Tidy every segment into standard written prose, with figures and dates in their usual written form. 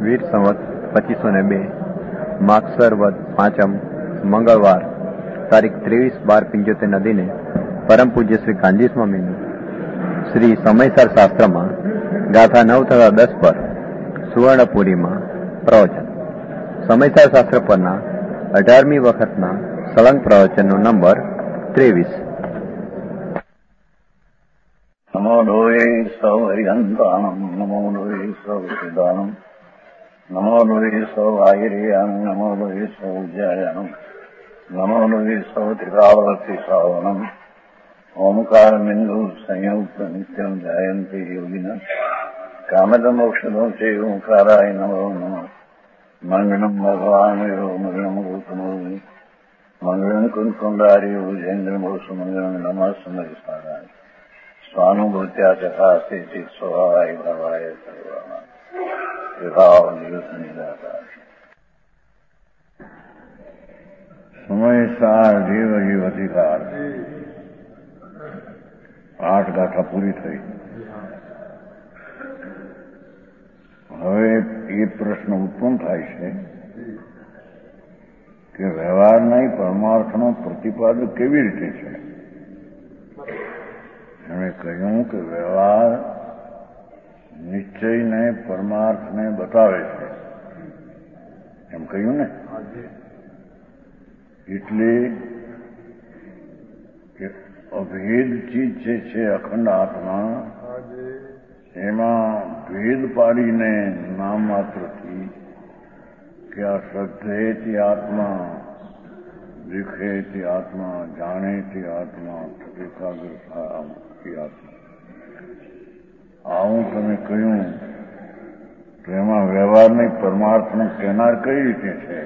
વીર સંવત 2502 માગસર વદ 5મ મંગળવાર તારીખ 23/12/75 દિને પરમ પૂજ્ય શ્રી કાનજી સ્વામીનું શ્રી સમયસાર શાસ્ત્રમાં ગાથા 9-10 પર સુવર્ણપુરીમાં પ્રવચન. સમયસાર શાસ્ત્ર પરના 18મી વખતના સળંગ પ્રવચનનો નંબર 23. નમો લોહે સૌ હરિહંતાણમ નમો લોહે સૌ સિદ્ધાનમ નમો લોહે સૌ આયર્યામ નમો લોહે સૌ જયામ નમો લોહે સૌ ત્રિકાવર્તિ શ્રાવણમ ઓમકાર બિંદુ સંયુક્ત નિત્યમ જાયંતિ યોગિના કામદમોક્ષદો છે ઓંકારાય નમો નમઃ. મંગળમ ભગવાન મંગળમ ગૌતમો મંગળમ કુંકુંડાર્યો જૈન્દ્રમોષ મંગળમ નમઃ સમયસારાય સ્વાનુભૂત્યા ચકાસ્તે ચિત સ્વભાવાય ભાવાય સર્વાના વિભાવ નિવૃત્ત નિરાકાર. સમયસાર જીવ જીવ અધિકાર 8 ગાથા પૂરી થઈ. હવે એ પ્રશ્ન ઉત્પન્ન થાય છે કે વ્યવહારના પરમાર્થનો પ્રતિપાદક કેવી રીતે છે. એમણે કહ્યું કે વ્યવહાર નિશ્ચયને પરમાર્થને બતાવે છે એમ કહ્યું ને. એટલે કે અભેદ ચીજ જે છે અખંડ આત્મા એમાં ભેદ પાડીને નામ માત્રથી કે આ શ્રદ્ધે તે આત્મા, દેખે તે આત્મા, જાણે તે આત્મા, એકાગ્ર થાય તે આત્મા, આવું તમે કહ્યું તો એમાં વ્યવહારની પરમાર્થનો કહેનાર કઈ રીતે છે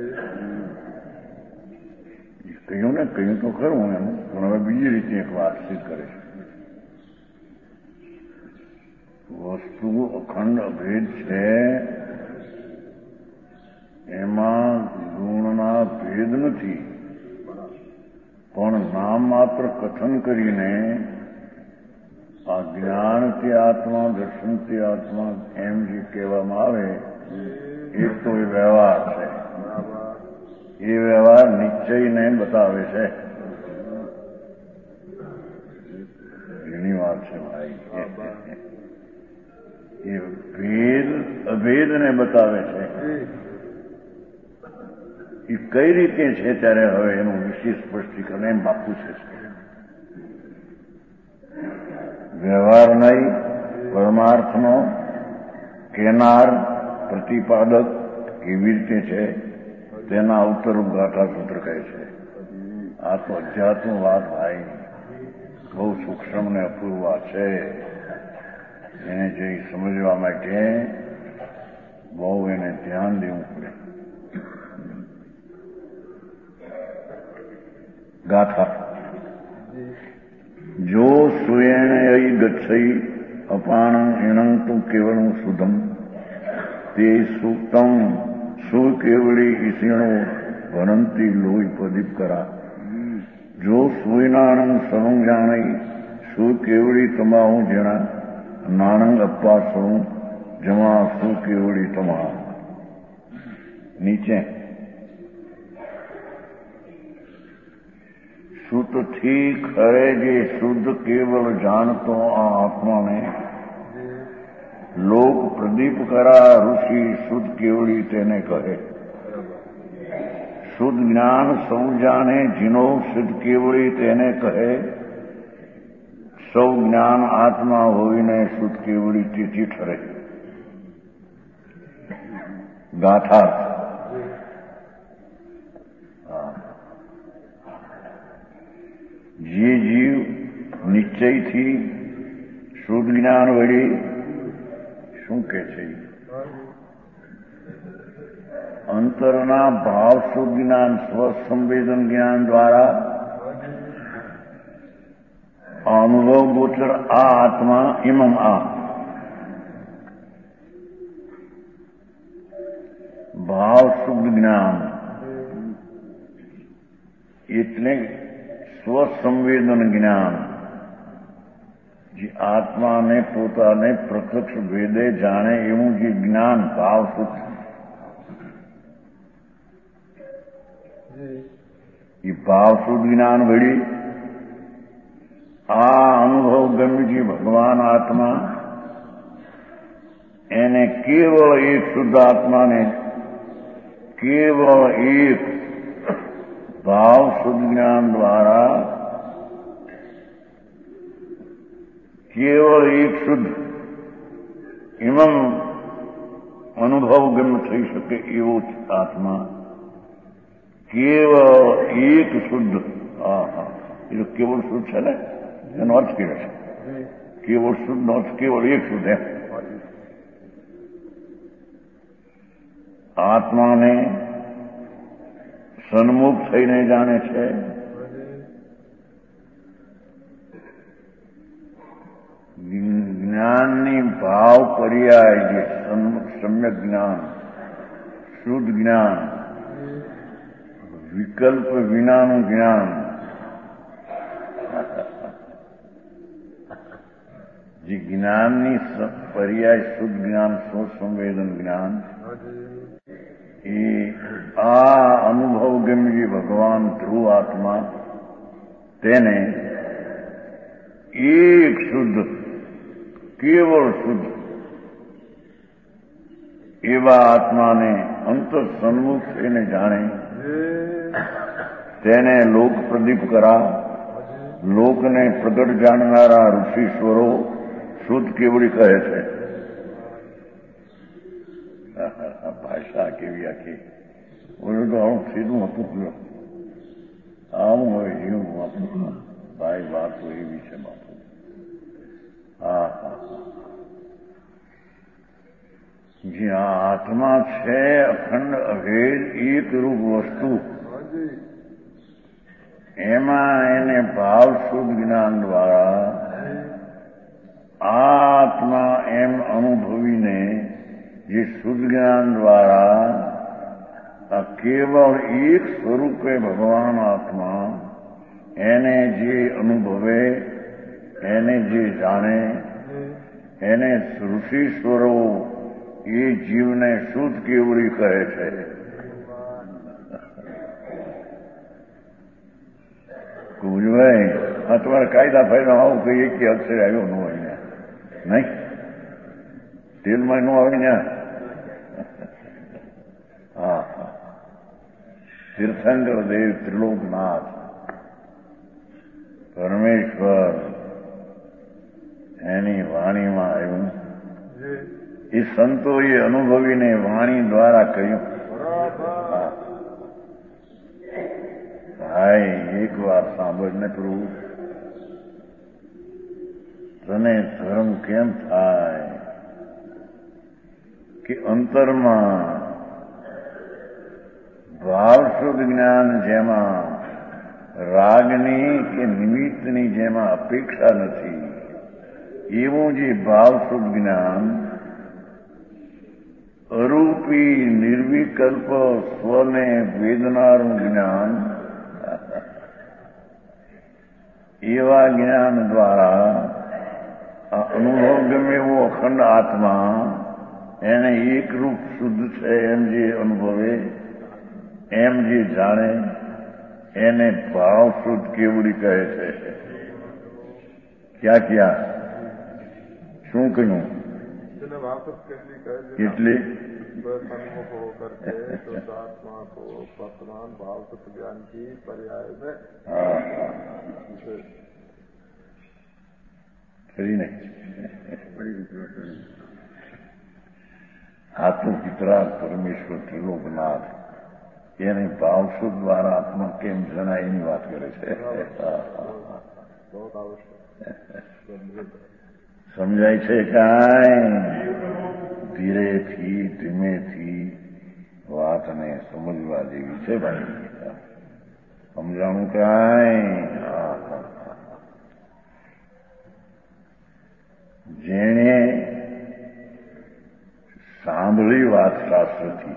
કહ્યું ને. કહ્યું તો ખરું એનું, પણ હવે બીજી રીતે એક વાતચીત કરે છે. વસ્તુ અખંડ અભેદ છે, એમાં ગુણના ભેદ નથી, પણ નામ માત્ર કથન કરીને આ જ્ઞાન તે આત્મા, દર્શન તે આત્મા એમ જે કહેવામાં આવે એ તો એ વ્યવહાર છે. એ વ્યવહાર નિશ્ચયને બતાવે છે. એની વાત છે ભાઈ. એ ભેદ અભેદને બતાવે છે. એ કઈ રીતે છે ત્યારે હવે એનું વિશેષ સ્પષ્ટીકરણ એમ બાપુ છે. વ્યવહાર નહીં, પરમાર્થનો કેનાર પ્રતિપાદક કેવી રીતે છે તેના ઉત્તરરૂપ ગાથા સૂત્ર કહે છે. આ તો અધ્યાત્મ વાત ભાઈ બહુ સૂક્ષ્મ ને અપૂર્વ છે. એને જે સમજવા માટે બહુ એને ધ્યાન દેવું પડે. ગાથા જો સુયેણ ગચ્છઈ અપાણં એણં તુ કેવળં શુદ્ધમ તે સૂક્તમ સુકેવળી ઈષિણો ભરંતી લોહી પ્રદીપ કરા. જો સુયનાણં સર્વં જાણઈ સુકેવળી તમાહું જણા નાણંગ અપ્પા સૌ જમા સુકેવળી તમા. નીચે શુદ્ધથી ખરે જે શુદ્ધ કેવળ જાણતો આ આત્માને લોક પ્રદીપ કરા. ઋષિ શુદ્ધ કેવળી તેને કહે. શુદ્ધ જ્ઞાન સૌ જાણે જીનો શુદ્ધ કેવળી તેને કહે. સૌ જ્ઞાન આત્મા હોઈને શુદ્ધ કેવળી તેથી ઠરે. ગાથા જે જીવ નિશ્ચયથી શુદ્ધ જ્ઞાન વડે શું કે છે અંતરના ભાવ શુદ્ધ જ્ઞાન સ્વસંવેદન જ્ઞાન દ્વારા અનુભવ ગોચર આ આત્મા ઇમમ આ ભાવ શુદ્ધ જ્ઞાન એટલે સ્વસંવેદન જ્ઞાન જે આત્માને પોતાને પ્રત્યક્ષ ભેદે જાણે એવું જે જ્ઞાન ભાવ સુખ એ ભાવ શુદ્ધ જ્ઞાન વળી આ અનુભવ ગમ્યજી ભગવાન આત્મા એને કેવળ એક શુદ્ધ આત્માને કેવળ એક ભાવ શુદ્ધ જ્ઞાન દ્વારા કેવળ એક શુદ્ધ એમાં અનુભવ ગમ્ય થઈ શકે એવો જ આત્મા કેવળ એક શુદ્ધ એ તો કેવળ શુદ્ધ છે ને એનો અર્થ કેવો છે કેવળ શુદ્ધ નો અર્થ કેવળ એક શુદ્ધ એમ આત્માને સન્મુખ થઈને જાણે છે જ્ઞાનની ભાવ પર્યાય જે સમ્યક જ્ઞાન શુદ્ધ જ્ઞાન વિકલ્પ વિનાનું જ્ઞાન જે જ્ઞાનની પર્યાય શુદ્ધ જ્ઞાન સંવેદન જ્ઞાન એ આ અનુભવ ગમ્ય ભગવાન ધ્રુવ આત્મા તેને એક શુદ્ધ કેવળ શુદ્ધ એવા આત્માને અંતર સન્મુખ થઈને જાણે તેને લોક પ્રદીપ કરા લોકને પ્રગટ જાણનારા ઋષિશ્વરો શુદ્ધ કેવડી કહે છે ભાષા કેવી આખી બોલું તો આવું સીધું હતું આવું હોય જેવું બાપુ ભાઈ વાત તો એવી છે બાપુ જ્યાં આત્મા છે અખંડ અભેદ એક રૂપ વસ્તુ એમાં એને ભાવ શુદ્ધ જ્ઞાન દ્વારા આ આત્મા એમ અનુભવીને જે શુદ્ધ જ્ઞાન દ્વારા આ કેવળ એક સ્વરૂપે ભગવાન આત્મા એને જે અનુભવે એને જે જાણે એને ઋષિશ્વરો એ જીવને શુદ્ધ કેવડી કહે છે ભાઈ આ તમારે કાયદા ફાયદા આવું કહીએ કે અક્ષર આવ્યો ન હોય ને નહીં તેલમાં ન આવે ને હા તીર્થંકર દેવ ત્રિલોકનાથ પરમેશ્વર એની વાણીમાં આવ્યું એ સંતોએ અનુભવીને વાણી દ્વારા કહ્યું ભાઈ એક વાર સાંભળને પ્રભુ તને ધર્મ કેમ થાય કે અંતરમાં ભાવ શુદ્ધ જ્ઞાન જેમાં રાગની કે નિમિત્તની જેમાં અપેક્ષા નથી એવું જે ભાવ શુદ્ધ જ્ઞાન અરૂપી નિર્વિકલ્પ સ્વને વેદનારું જ્ઞાન એવા જ્ઞાન દ્વારા આ અનુભવ ગમે એવો અખંડ આત્મા એને એકરૂપ શુદ્ધ છે એમ જે અનુભવે એમ જે જાણે એને ભાવ શુદ્ધ કેવડી કહે છે ક્યાં ક્યાં શું કહ્યું એટલે वर्तमान भाव सुख ज्ञान की पर्याय में खरी नहीं આત્મ પિતરા પરમેશ્વર ત્રિલોકનાથ એને ભાવ શુદ્ધ દ્વારા આત્મા કેમ જણાય એની વાત કરે છે સમજાય છે કાંઈ ધીરેથી ધીમેથી વાતને સમજવા જેવી છે ભાઈ સમજાણું કાંઈ જેણે સાંભળી વાત શાસ્ત્રથી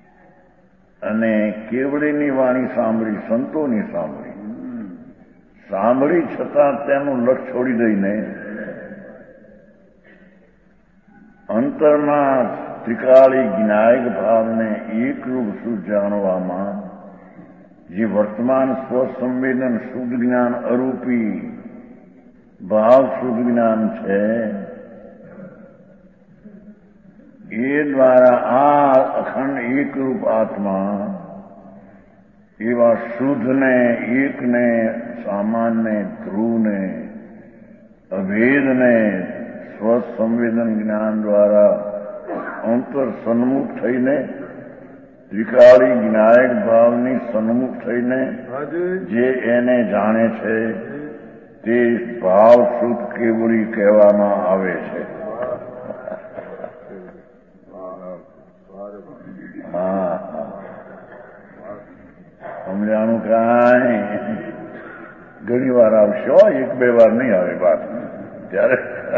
અને કેવડીની વાણી સાંભળી સંતોની સાંભળી સાંભળી છતાં તેનું લક્ષ છોડી દઈને અંતરમાં ત્રિકાળી જ્ઞાયક ભાવને એકરૂપ શુદ્ધ જાણવામાં જે વર્તમાન સ્વસંવેદન શુદ્ધ જ્ઞાન અરૂપી ભાવ શુદ્ધ જ્ઞાન છે એ દ્વારા આ અખંડ એકરૂપ આત્મા એવા શુદ્ધને એકને સામાન્ય ધ્રુવને અભેદને સ્વસંવેદન જ્ઞાન દ્વારા અંતર સન્મુખ થઈને ત્રિકાળી જ્ઞાયક ભાવની સન્મુખ થઈને જે એને જાણે છે તે ભાવ શુદ્ધ કેવળી કહેવામાં આવે છે. હા સમજાણું કાંઈ ઘણી વાર આવશો, એક બે વાર નહીં આવે વાત ત્યારે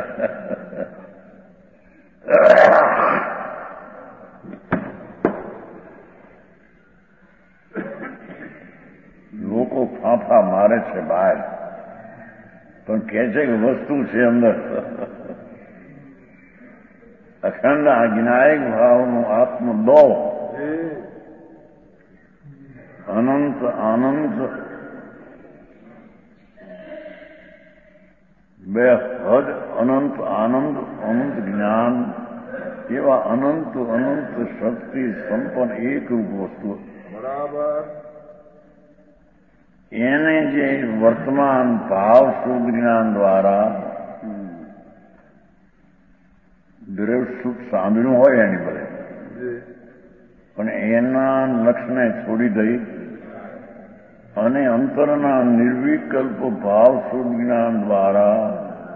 લોકો ફાંફા મારે છે બહાર, પણ કહે છે કે વસ્તુ છે અંદર. અખંડ જ્ઞાયક ભાવનું આત્મદો અનંત આનંદ બે હદ અનંત આનંદ અનંત જ્ઞાન એવા અનંત અનંત શક્તિ સંપન્ન એકરૂપ વસ્તુ બરાબર એને જે વર્તમાન ભાવ શુદ્ધ જ્ઞાન દ્વારા દ્રવ્ય સુખ સાંભળ્યું હોય એની બધે, પણ એના લક્ષને છોડી દઈ અને અંતરના નિર્વિકલ્પ ભાવ શુદ્ધ જ્ઞાન દ્વારા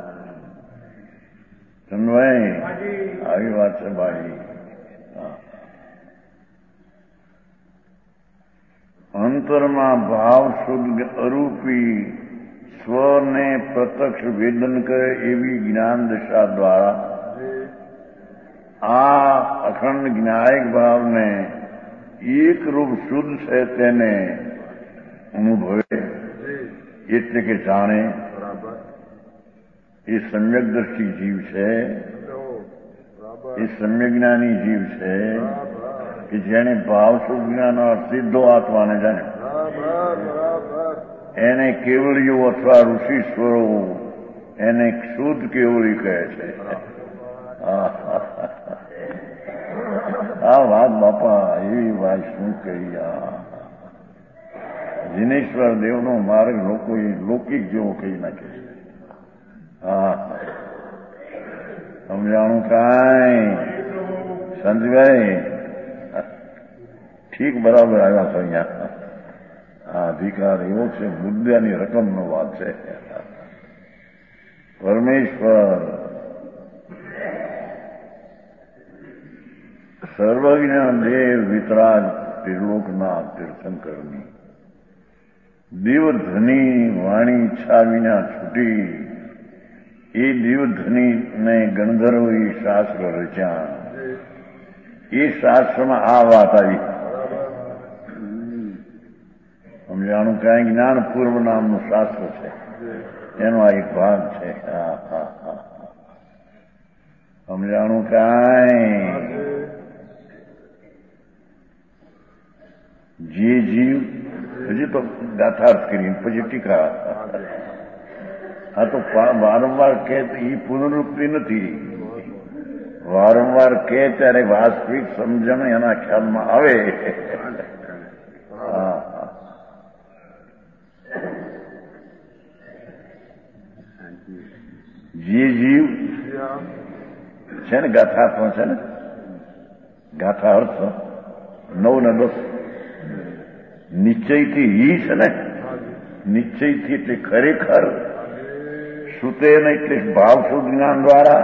ચંદભાઈ આવી વાત છે ભાઈ. અંતરમાં ભાવ શુદ્ધ અરૂપી સ્વને પ્રત્યક્ષ વેદન કરે એવી જ્ઞાન દશા દ્વારા આ અખંડ જ્ઞાયક ભાવને એકરૂપ શુદ્ધ છે તેને અનુભવે એટલે કે જાણે એ સમ્યક દ્રષ્ટિ જીવ છે, એ સમ્યક જ્ઞાની જીવ છે કે જેને ભાવ શુદ્ધ જ્ઞાન સીધો આત્માને જાણે. એને કેવળીઓ અથવા ઋષિશ્વરો એને શુદ્ધ કેવળી કહે છે. આ વાત બાપા એવી વાત શું કહી. દિનેશ્વર દેવનો માર્ગ લોકોએ લૌકિક જેવો કહી નાખે છે. હા સમજાણું કાંઈ સંતભાઈ ઠીક બરાબર આવ્યા છો અહીંયા. આ અધિકાર એવો છે, મુદ્દાની રકમનો વાત છે. પરમેશ્વર સર્વજ્ઞ દેવ વિતરાગ ત્રિલોકના તીર્થંકરની દેવધ્વની વાણી ઈચ્છા વિના છૂટી એ દેવધ્વનીને ગંધર્વી શાસ્ત્ર રચ્યા. એ શાસ્ત્રમાં આ વાત આવી. સમજાણું કાંઈ જ્ઞાન પૂર્વ નામનું શાસ્ત્ર છે, એનો આ એક ભાગ છે. સમજાણું કાંઈ જે જીવ હજી તો ગાથાર્થ કરી પછી ટીકા. આ તો વારંવાર કે એ પુનરુક્તિ નથી. વારંવાર કે ત્યારે વાસ્તવિક સમજણ એના ખ્યાલમાં આવે. જે જીવ છે ને ગાથાર્થમાં છે ને, ગાથા અર્થ 9 ને 10 નિશ્ચયથી ઈ છે ને, નિશ્ચયથી એટલે ખરેખર, સુતે ને એટલે ભાવ શુદ્ધ જ્ઞાન દ્વારા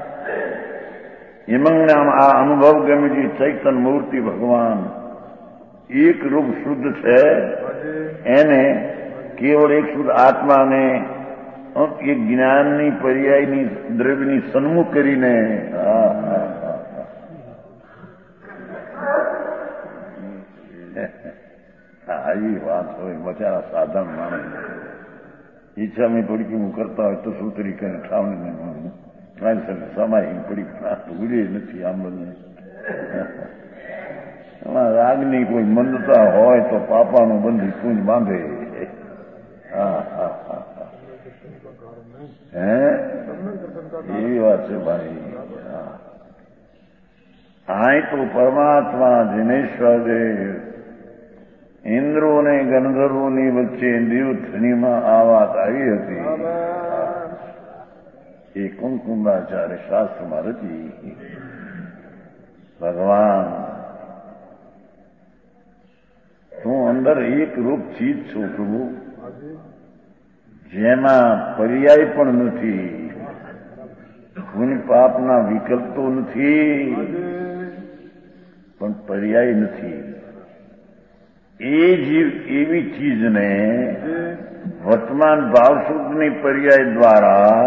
ઇમંગનામ આ અનુભવ ગમે જે ચૈતન મૂર્તિ ભગવાન એક રૂપ શુદ્ધ છે એને કેવળ એક શુદ્ધ આત્માને એક જ્ઞાનની પર્યાયની દ્રવ્યની સન્મુખ કરીને આવી વાત હોય બચારા સાધન માણસ ઈચ્છામાં પડીકી કરતા હોય તો શું તરીકે ઠાવણીને સમાય પડી ઉડી નથી આમ બધું એમાં રાગની કોઈ મંદતા હોય તો પાપાનું બંધ કુંજ બાંધે. હે એવી વાત છે ભાઈ. આ તો પરમાત્મા દિનેશ્વર ઇન્દ્રો ને ગંધર્વોની વચ્ચે દેવધનીમાં આ વાત આવી હતી. એ કુમકુંભાચાર્ય શાસ્ત્રમાં રચી. ભગવાન તું અંદર એક રૂપ ચીજ છું પ્રભુ, જેમાં પર્યાય પણ નથી, પુણ્ય પાપના વિકલ્પો નથી, પણ પર્યાય નથી. એ જીવ એવી ચીજને વર્તમાન ભાવશુદ્ધની પર્યાય દ્વારા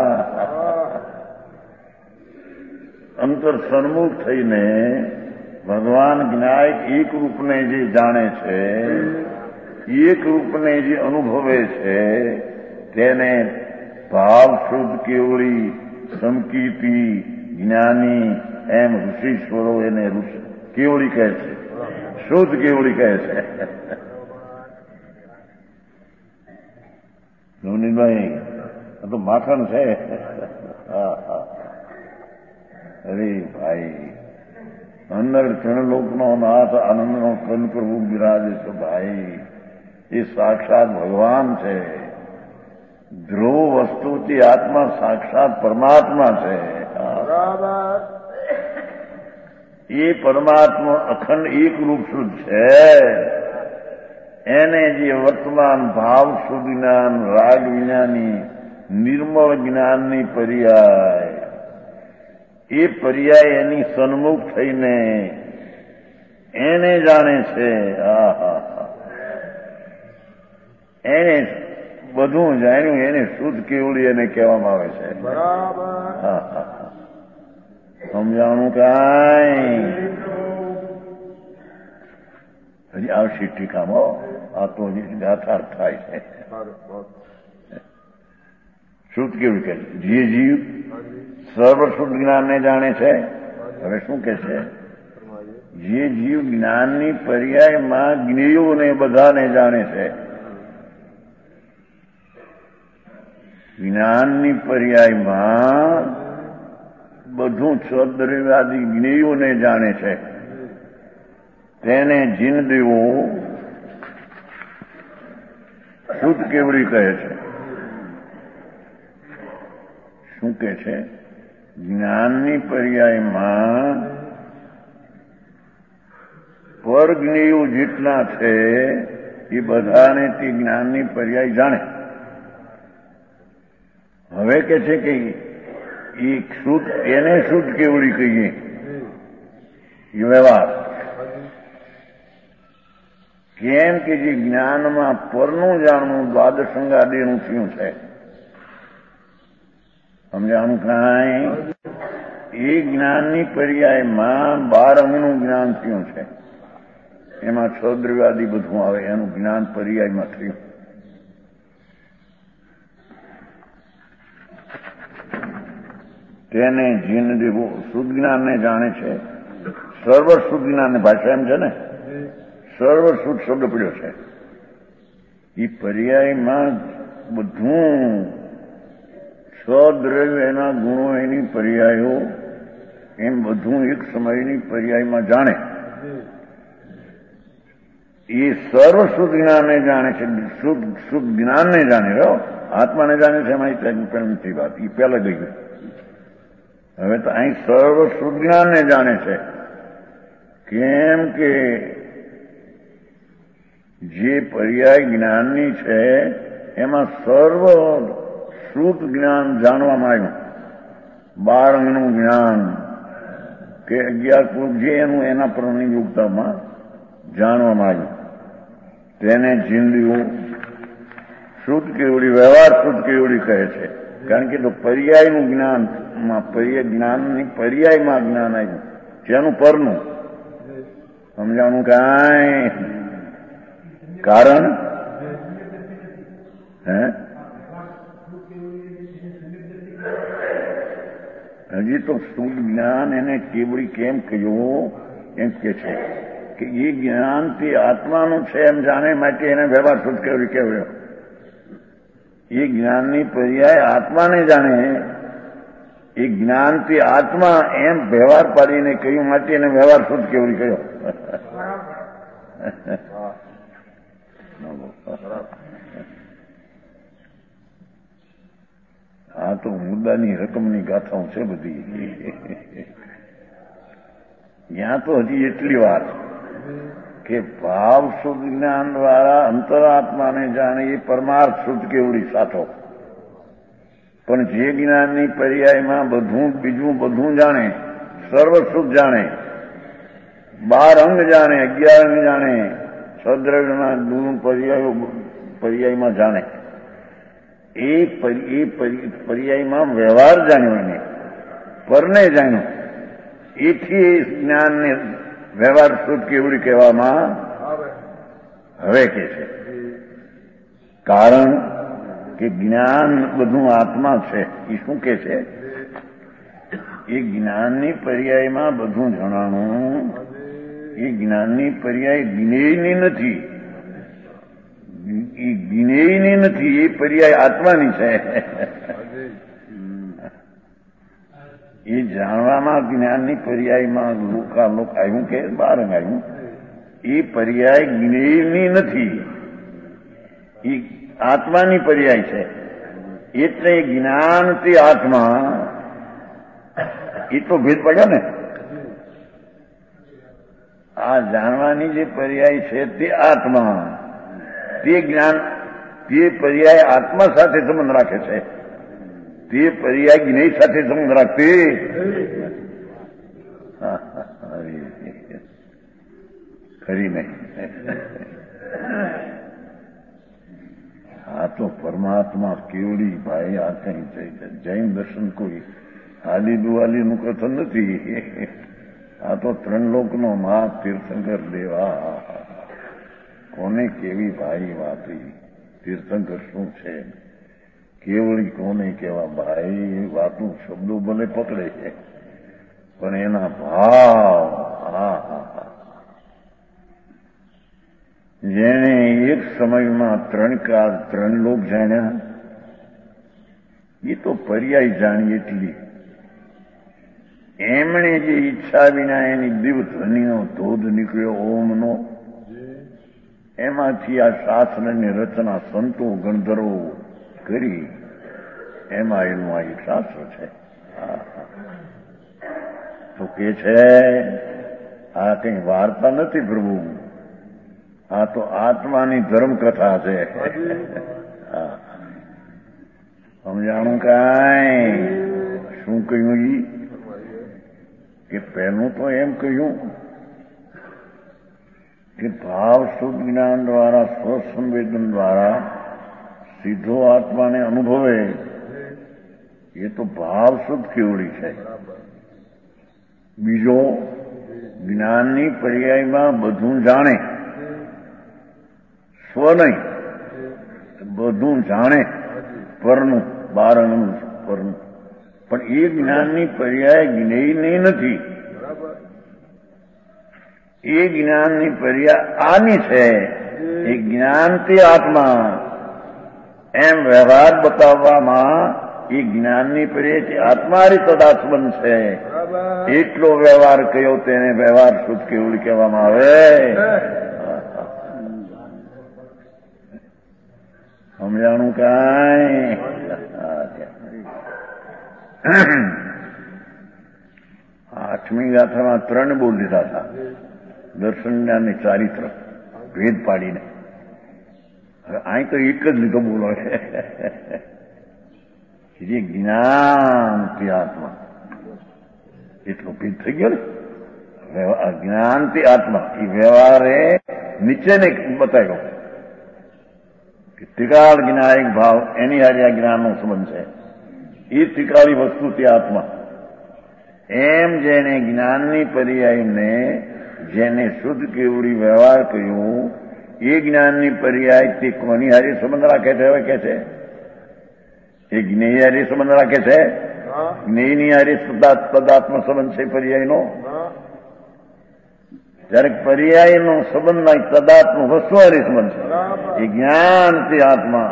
અંતર સન્મુખ થઈને ભગવાન જ્ઞાયક એક રૂપને જે જાણે છે, એક રૂપને જે અનુભવે છે, તેને ભાવશુદ્ધ કેવળી સમકીર્તિ જ્ઞાની એમ ઋષિશ્વરો એને કેવળી કહે છે, શુદ્ધ કેવળી કહે છે. નવનીતભાઈ આ તો માખણ છે. અરે ભાઈ અંદર ત્રણલોકનો નાથ આનંદનો કન પ્રભુ બિરાજે છે ભાઈ. એ સાક્ષાત ભગવાન છે. ધ્રુવ વસ્તુથી આત્મા સાક્ષાત પરમાત્મા છે. એ પરમાત્મા અખંડ એક રૂપ શુદ્ધ છે. એને જે વર્તમાન ભાવ શુદ્ધ જ્ઞાન રાગ વિજ્ઞાની નિર્મળ જ્ઞાનની પર્યાય, એ પર્યાય એની સન્મુખ થઈને એને જાણે છે. એને બધું જાણ્યું, એને શુદ્ધ કેવળી એને કહેવામાં આવે છે. સમજાણું કાંઈ હજી આવશે ટીકામાં. આ તો હજી ગાથાર થાય છે. શુદ્ધ કેવળી કહે છે જે જીવ સર્વ શુદ્ધ જ્ઞાનને જાણે છે. હવે શું કે છે? જે જીવ જ્ઞાનની પર્યાયમાં જ્ઞેયોને બધાને જાણે છે. જ્ઞાનની પર્યાયમાં બધું સદ્રવ્યાદી જ્ઞેયોને જાણે છે. તેને જીન દેવો શુદ્ધ કેવળી કહે છે. શું કહે છે? જ્ઞાનની પર્યાયમાં પરજ્ઞેયો જેટલા છે એ બધાને તે જ્ઞાનની પર્યાય જાણે. હવે કે છે કે એને શુદ્ધ કેવળી કહીએ. એ વ્યવહાર કેમ કે જે જ્ઞાનમાં પરનું જાણવું દ્વાદશંગાદેનું થયું છે. સમજાણું કાંઈ? એ જ્ઞાનની પર્યાયમાં 12 અંગનું જ્ઞાન થયું છે. એમાં છદ્રવ્યાદી બધું આવે, એનું જ્ઞાન પર્યાયમાં થયું. તેને જીન દેવો શુદ્ધ જ્ઞાનને જાણે છે. સર્વ શુદ્ધ જ્ઞાનને ભાષા એમ છે ને, સર્વ શુદ્ધ શબ્દ પડ્યો છે. એ પર્યાયમાં બધું સદ્રવ્ય એના ગુણો એની પર્યાયો એમ બધું એક સમયની પર્યાયમાં જાણે. એ સર્વ શુદ્ધ જ્ઞાનને જાણે છે. શુદ્ધ જ્ઞાનને જાણે. આત્માને જાણે છે એમાં પહેલી વાત એ પહેલા ગઈ ગઈ. હવે તો અહીં સર્વ શુદ્ધ જ્ઞાનને જાણે છે. કેમ કે જે પર્યાય જ્ઞાનની છે એમાં સર્વ શુદ્ધ જ્ઞાન જાણવામાં આવ્યું. 12 અંગનું જ્ઞાન કે 11 જે એનું એના પરની યોગતામાં જાણવામાં આવ્યું. તેને જીંદડીઓ શુદ્ધ કેવળી વ્યવહાર શુદ્ધ કેવળી કહે છે. કારણ કે પર્યાયનું જ્ઞાનમાં જ્ઞાનની પર્યાયમાં જ્ઞાન આવ્યું. જેનું પરનું સમજાણું કાંઈ કારણ હે હજી તો શુદ્ધ જ્ઞાન એને કેવડી કેમ કહ્યું એમ કે છે કે એ જ્ઞાનથી આત્માનું છે એમ જાણે માટે એને વ્યવહાર શુદ્ધ કેવડી કહેવાયો. એ જ્ઞાનની પર્યાય આત્માને જાણે એ જ્ઞાનથી આત્મા એમ વ્યવહાર પાડીને કહ્યું માટે એને વ્યવહાર શુદ્ધ કેવડી કહ્યો. આ તો મુદ્દાની રકમની ગાથાઓ છે બધી. ત્યાં તો હજી એટલી વાત કે ભાવ શુદ્ધ જ્ઞાન દ્વારા અંતરાત્માને જાણે એ પરમાર્થ શુદ્ધ કેવડી સાથો. પણ જે જ્ઞાનની પર્યાયમાં બધું બીજું બધું જાણે, સર્વ શુદ્ધ જાણે, 12 અંગ જાણે, 11 અંગ જાણે, સદ્રવ્યના દૂર પર્યાયમાં જાણે, એ પર્યાયમાં વ્યવહાર જાણ્યો એને, પરને જાણ્યો, એથી એ જ્ઞાનને વ્યવહાર શુદ્ધ કેવડી કહેવામાં હવે કે છે. કારણ કે જ્ઞાન બધું આત્મા છે. એ શું કે છે? એ જ્ઞાનની પર્યાયમાં બધું જણાણું એ જ્ઞાનની પર્યાય જ્ઞેયની નથી, એ જ્ઞેયની નથી, એ પર્યાય આત્માની છે. એ જાણવામાં જ્ઞાનની પર્યાયમાં લોક આવ્યું કે બહાર આવ્યું, એ પર્યાય જ્ઞેયની નથી, એ આત્માની પર્યાય છે. એટલે જ્ઞાનથી આત્મા એ તો ભેદ પડ્યો ને. આ જાણવાની જે પર્યાય છે તે આત્મા, તે જ્ઞાન, તે પર્યાય આત્મા સાથે સંબંધ રાખે છે, તે પર્યાય જ્ઞેય સાથે સંબંધ રાખતી ખરી નહીં. આ તો પરમાત્મા કેવડી ભાઈ, આ કઈ જૈન દર્શન કોઈ હાલી દુવાલીનું કથન નથી. આ તો 3 લોકનો મા તીર્થંકર દેવા. કોને કેવી ભાઈ વાત, તીર્થંકર શું છે, કેવળી કોને કેવા ભાઈ. વાતું શબ્દો ભલે પકડે છે પણ એના ભાવ, જેને એક સમયમાં 3 કાળ 3 લોક જાણ્યા, એ તો પર્યાય જાણી એટલી. એમણે જે ઈચ્છા વિના એની દિવ્યધ્વનિનો ધોધ નીકળ્યો ઓમનો, એમાંથી આ શાસ્ત્રની રચના સંતો ગણધરો કરી, એમાં એનું આ એક શાસ્ત્ર છે. તો કે છે આ કઈ વાર્તા નથી પ્રભુ, આ તો આત્માની ધર્મકથા છે. સમજાણું કાંઈ? શું કહ્યું ઈ? કે પહેલું તો એમ કહ્યું કે ભાવ શુદ્ધ જ્ઞાન દ્વારા, સ્વસંવેદન દ્વારા સીધો આત્માને અનુભવે, એ તો ભાવ શુદ્ધ કેવડી છે. બીજો, જ્ઞાનની પર્યાયમાં બધું જાણે, સ્વ નહીં, બધું જાણે, પરનું 12 અંગનું પરનું, પણ એ જ્ઞાનની પર્યાય જ્ઞેયની નથી. એ જ્ઞાનની પર્યાય આની છે. એ જ્ઞાનથી આત્મા એમ વ્યવહાર બતાવવામાં એ જ્ઞાનની પર્યાયથી આત્મારી તદાત્મન છે. એટલો વ્યવહાર કયો તેને વ્યવહાર શુદ્ધ કેવડી કહેવામાં આવે. સમજાણું કાંઈ? 8મી ગાથામાં 3 બોલ લીધા હતા, દર્શન જ્ઞાન અને ચારિત્ર ભેદ પાડીને. હવે અહીં તો એક જ લીધો બોલો છે, જે જ્ઞાનથી આત્મા, એટલો ભેદ થઈ ગયો ને. જ્ઞાનથી આત્મા એ વ્યવહારે નીચેને બતાવ્યો કે ત્રિકાળ જ્ઞાયક ભાવ, એની હારે આ જ્ઞાનનો સંબંધ છે. એ ત્રિકાળી વસ્તુ તે આત્મા. એમ જેને જ્ઞાનની પર્યાયને, જેને શુદ્ધ કેવડી વ્યવહાર કહ્યું, એ જ્ઞાનની પર્યાય તે કોની હારે સંબંધ રાખે છે? હવે કે છે એ જ્ઞેય હારે સંબંધ રાખે છે. જ્ઞેયની હારે પદાત્મ સંબંધ છે પર્યાયનો. જ્યારે પર્યાયનો સંબંધ નહીં, તદાત્મ વસ્તુ હારે સંબંધ છે. એ જ્ઞાન તે આત્મા.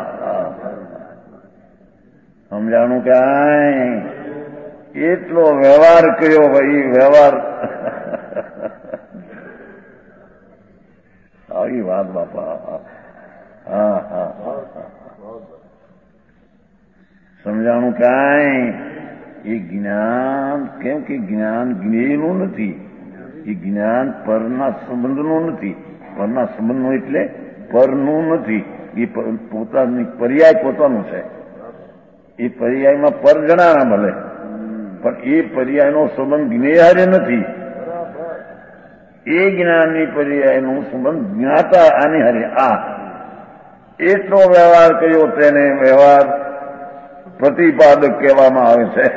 સમજાણું કાંઈ? એટલો વ્યવહાર કર્યો ભાઈ, વ્યવહાર. આવી વાત બાપા. હા હા, સમજાણું કાંઈ? એ જ્ઞાન, કેમ કે જ્ઞાન જ્ઞેયનું નથી, એ જ્ઞાન પરના સંબંધનું નથી. પરના સંબંધનું એટલે પરનું નથી. એ પોતાની પર્યાય પોતાનું છે. એ પર્યાયમાં પર જણાના ભલે, પણ એ પર્યાયનો સંબંધ જ્ઞેય હારે નથી. એ જ્ઞાનની પર્યાયનો સંબંધ જ્ઞાતા આની હારે. આ એટલો વ્યવહાર કર્યો, તેને વ્યવહાર પ્રતિપાદક કહેવામાં આવે છે.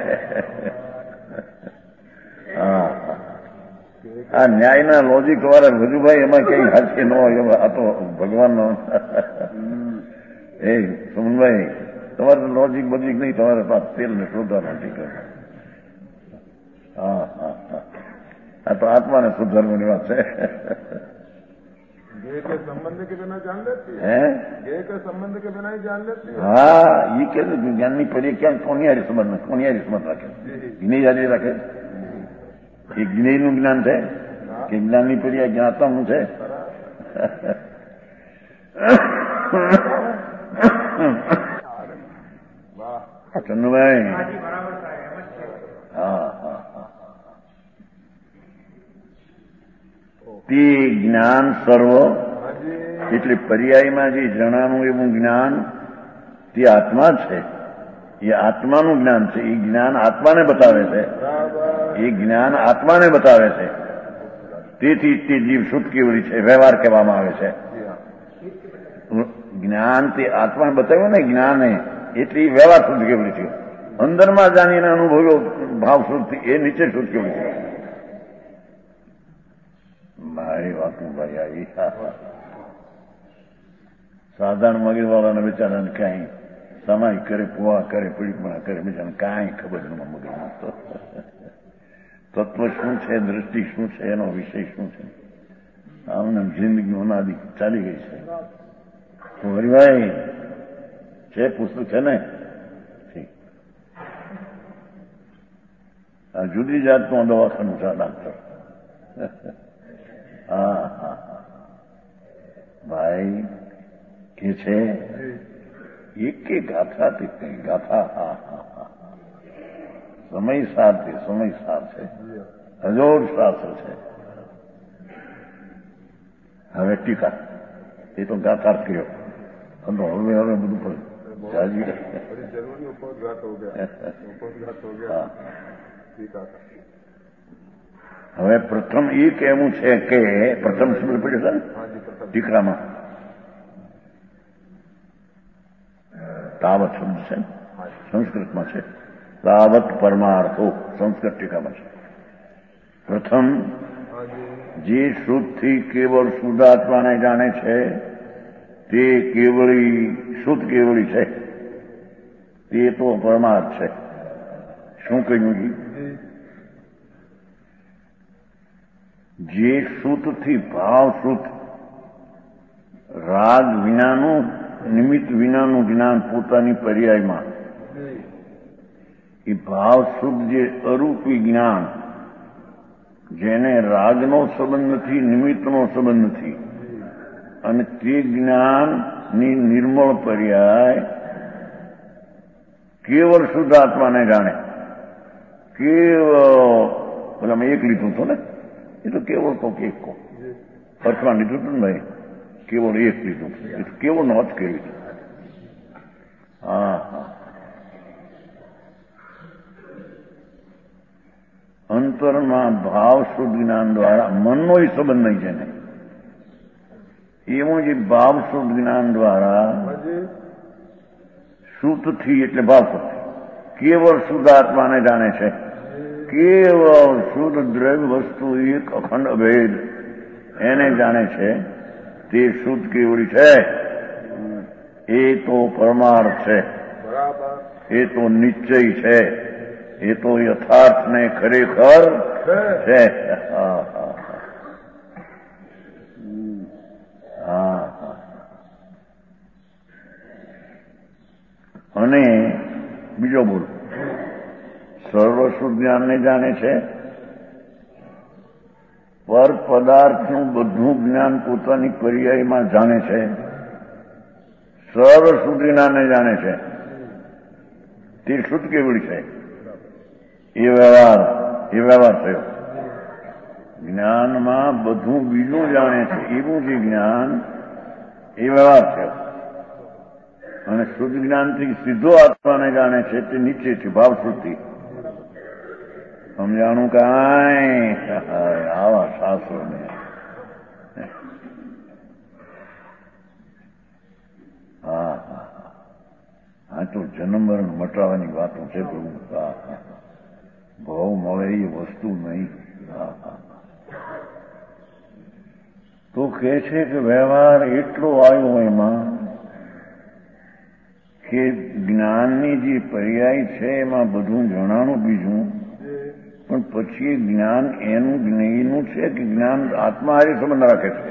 હા, આ ન્યાયના લોજિક વાળા ભજુભાઈ એમાં કઈ હાથે ન હોય. આ તો ભગવાનનો. એ સુમનભાઈ, તમારે લોજિક બોજિક નહીં, તમારે પાસ તેલ ને શોધવા નથી કરતા. હા હા હા, આ તો આત્માને સુધારવાની વાત છે. गेय के संबंध के बिना जान लेती है। हैं? गेय के संबंध के बिना ही जान लेती है। हाँ, ये कहते ज्ञानी परी क्या कोनियारी संबंध रखे, ज्ञेय जारी रखे. એ જ્ઞેયનું જ્ઞાન છે કે જ્ઞાનની પર્યાય જ્ઞાતાનું છે? ચંદુભાઈ, હા હા હા, તે જ્ઞાન સર્વ એટલે પર્યાયમાં જે જણાનું એવું જ્ઞાન તે આત્મા છે. એ આત્માનું જ્ઞાન છે. એ જ્ઞાન આત્માને બતાવે છે. એ જ્ઞાન આત્માને બતાવે છે. તેથી તે જીવ શુદ્ધ કેવડી છે, વ્યવહાર કહેવામાં આવે છે. જ્ઞાન તે આત્માને બતાવ્યું ને, જ્ઞાને એટલે એ વ્યવહાર શુદ્ધ કેવડી છે. અંદરમાં જાણીને અનુભવ્યો ભાવ શુદ્ધ, એ નીચે શુદ્ધ કેવડી છે. મારી વાતનું ભાઈ આવી. સાધારણ મગજવાળાને બિચારાને કાંઈ સમાય કરે, પોવા કરે, પીડિતપણા કરે, બીજાને કાંઈ ખબર ન મગજમાં. તત્વ શું છે, દ્રષ્ટિ શું છે, એનો વિષય શું છે, આમને જિંદગી અનાદિ ચાલી ગઈ છે. તો હરિભાઈ છે, પુસ્તક છે ને, આ જુદી જાતનું દવાખાનું છે ડાક્ટર. હા હા હા, ભાઈ કે છે એક ગાથા તે કઈ ગાથા. હા હા હા, સમય સાર છે, સમય સાર છે, હજોર શાસ્ત્ર છે. હવે ટીકા, એ તો ગાથા કર્યો, હવે હવે બધું પણ જાજી जरूरी उपोद्घात हो गया, उपोद्घात हो गया। टीका હવે પ્રથમ એ કહેવું છે કે પ્રથમ શબ્દ પડ્યો છે ટીકામાં, તાવત શબ્દ છે, સંસ્કૃતમાં છે. તાવત પરમાર્થો સંસ્કૃત ટીકામાં છે. પ્રથમ જે શુદ્ધથી કેવળ શુદ્ધાત્માને જાણે છે તે કેવળી શુદ્ધ કેવળી છે, તે તો પરમાર્થ છે. શું કહ્યું? જે શુદ્ધથી ભાવ શુદ્ધ, રાગ વિનાનું, નિમિત્ત વિનાનું જ્ઞાન પોતાની પર્યાયમાં, એ ભાવ શુદ્ધ જે અરૂપી જ્ઞાન, જેને રાગનો સંબંધ નથી, નિમિત્તનો સંબંધ નથી, અને તે જ્ઞાનની નિર્મળ પર્યાય કેવળ શુદ્ધ આત્માને જાણે. કેવળ પેલા મેં એક લીધું હતું ને, એ તો કેવળ તો એક કો અર્થમાં લીધું હતું ને ભાઈ, કેવળ એક લીધું, એ તો કેવળ નો અર્થ કેવી છે. હા હા, અંતરમાં ભાવ શુદ્ધ જ્ઞાન દ્વારા મનનો સંબંધ નહીં છે ને, એવું જે ભાવ શુદ્ધ જ્ઞાન દ્વારા શુદ્ધથી એટલે ભાવ શુદ્ધ કેવળ શુદ્ધ આત્માને જાણે છે. કેવળ શુદ્ધ દ્રવ્ય વસ્તુ એક અખંડ અભેદ એને જાણે છે. તે શુદ્ધ કેવડી છે, એ તો પરમાર્થ છે, એ તો નિશ્ચય છે, એ તો યથાર્થ ને ખરેખર છે. અને બીજો બોલ, સર્વશ્રુત જ્ઞાનને જાણે છે, પર પદાર્થનું બધું જ્ઞાન પોતાની પર્યાયમાં જાણે છે, સર્વશ્રુત જ્ઞાનને જાણે છે. તે શુદ્ધ કેવડી છે, એ વ્યવહાર થયો. જ્ઞાનમાં બધું બીજું જાણે છે એવું જે જ્ઞાન, એ વ્યવહાર થયો. અને શુદ્ધ જ્ઞાનથી સીધો આત્માને જાણે છે તે નીચેથી ભાવશ્રુતિ. સમજાણું કાંઈ આવા શાસ્ત્રોને આ તો જન્મ મરણ મટાવવાની વાતો છે પ્રભુ. ભાવ મળે એ વસ્તુ નહીં. તો કહે છે કે વ્યવહાર એટલો આવ્યો એમાં કે જ્ઞાનની જે પર્યાય છે એમાં બધું જણાનું બીજું, પણ પછી જ્ઞાન એનું જ્ઞેયનું છે કે જ્ઞાન આત્મા હારે સંબંધ રાખે છે.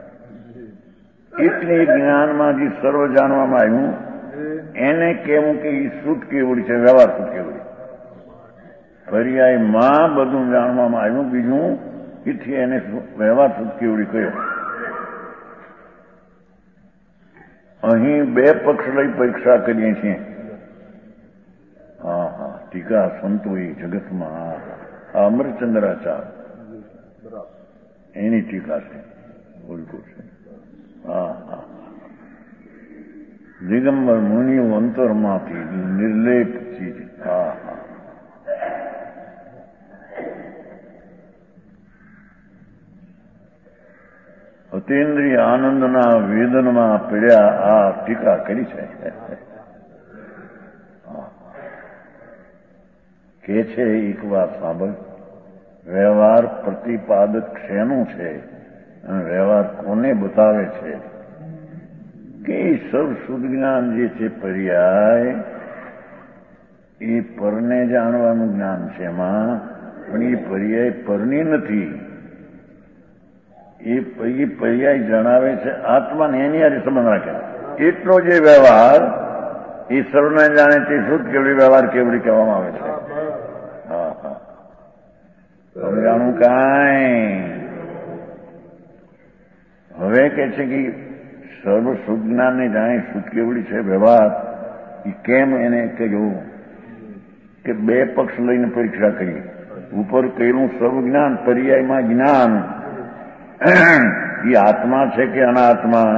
એટલે જ્ઞાનમાં જે સર્વ જાણવામાં આવ્યું એને કહેવું કે એ શુદ્ધ કેવડી છે, વ્યવહાર શુદ્ધ કેવડી. પર્યાયમાં બધું જાણવામાં આવ્યું બીજું, એથી એને વ્યવહાર શુદ્ધ કેવડી કહ્યો. અહીં બે પક્ષ લઈ પરીક્ષા કરીએ છીએ. ટીકા સંતોએ જગતમાં અમરચંદ્રાચાર એની ટીકા છે, બોલતું છે. દિગંબર મુનિઓ અંતરમાંથી નિર્લેપ ચીજ. અતિન્દ્રિય આનંદના વેદનમાં પીડ્યા આ ટીકા કરી છે. કે છે એક વાત સાંભળ, વ્યવહાર પ્રતિપાદક શેનું છે અને વ્યવહાર કોને બતાવે છે? કે સર્વ શુદ્ધ જ્ઞાન જે છે પર્યાય, એ પરને જાણવાનું જ્ઞાન છે એમાં, પણ એ પર્યાય પરની નથી. એ પર્યાય જણાવે છે આત્માને, એની હારે સંબંધ રાખે. એટલો જે વ્યવહાર એ સર્વને જાણે તે શુદ્ધ કેવડી વ્યવહાર કેવડી કહેવામાં આવે છે. સમજાણું કાંઈ? હવે કે છે કે સર્વ શુદ્ધ જ્ઞાનને જાણે શુદ્ધ કેવડી છે વ્યવહાર, એ કેમ એને કહ્યું કે બે પક્ષ લઈને પરીક્ષા કરી. ઉપર કહેલું સર્વ જ્ઞાન, પર્યાયમાં જ્ઞાન એ આત્મા છે કે અનાત્મા?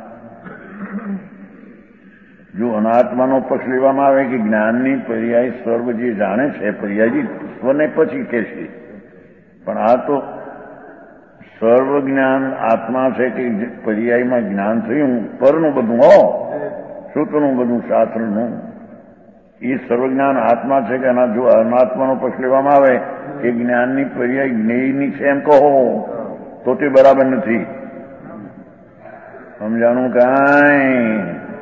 જો અનાત્માનો પક્ષ લેવામાં આવે કે જ્ઞાનની પર્યાય સર્વ જે જાણે છે, પર્યાય સ્વને પછી કે છે, પણ આ તો સર્વ જ્ઞાન આત્મા છે કે પર્યાયમાં જ્ઞાન થયું પરનું બધું, શ્રુતનું બધું, શાસ્ત્રનું, એ સર્વ જ્ઞાન આત્મા છે કે જો અનાત્માનો પક્ષ લેવામાં આવે કે જ્ઞાનની પર્યાય જ્ઞેયની છે એમ કહો તો તે બરાબર નથી. સમજાણું કાંઈ?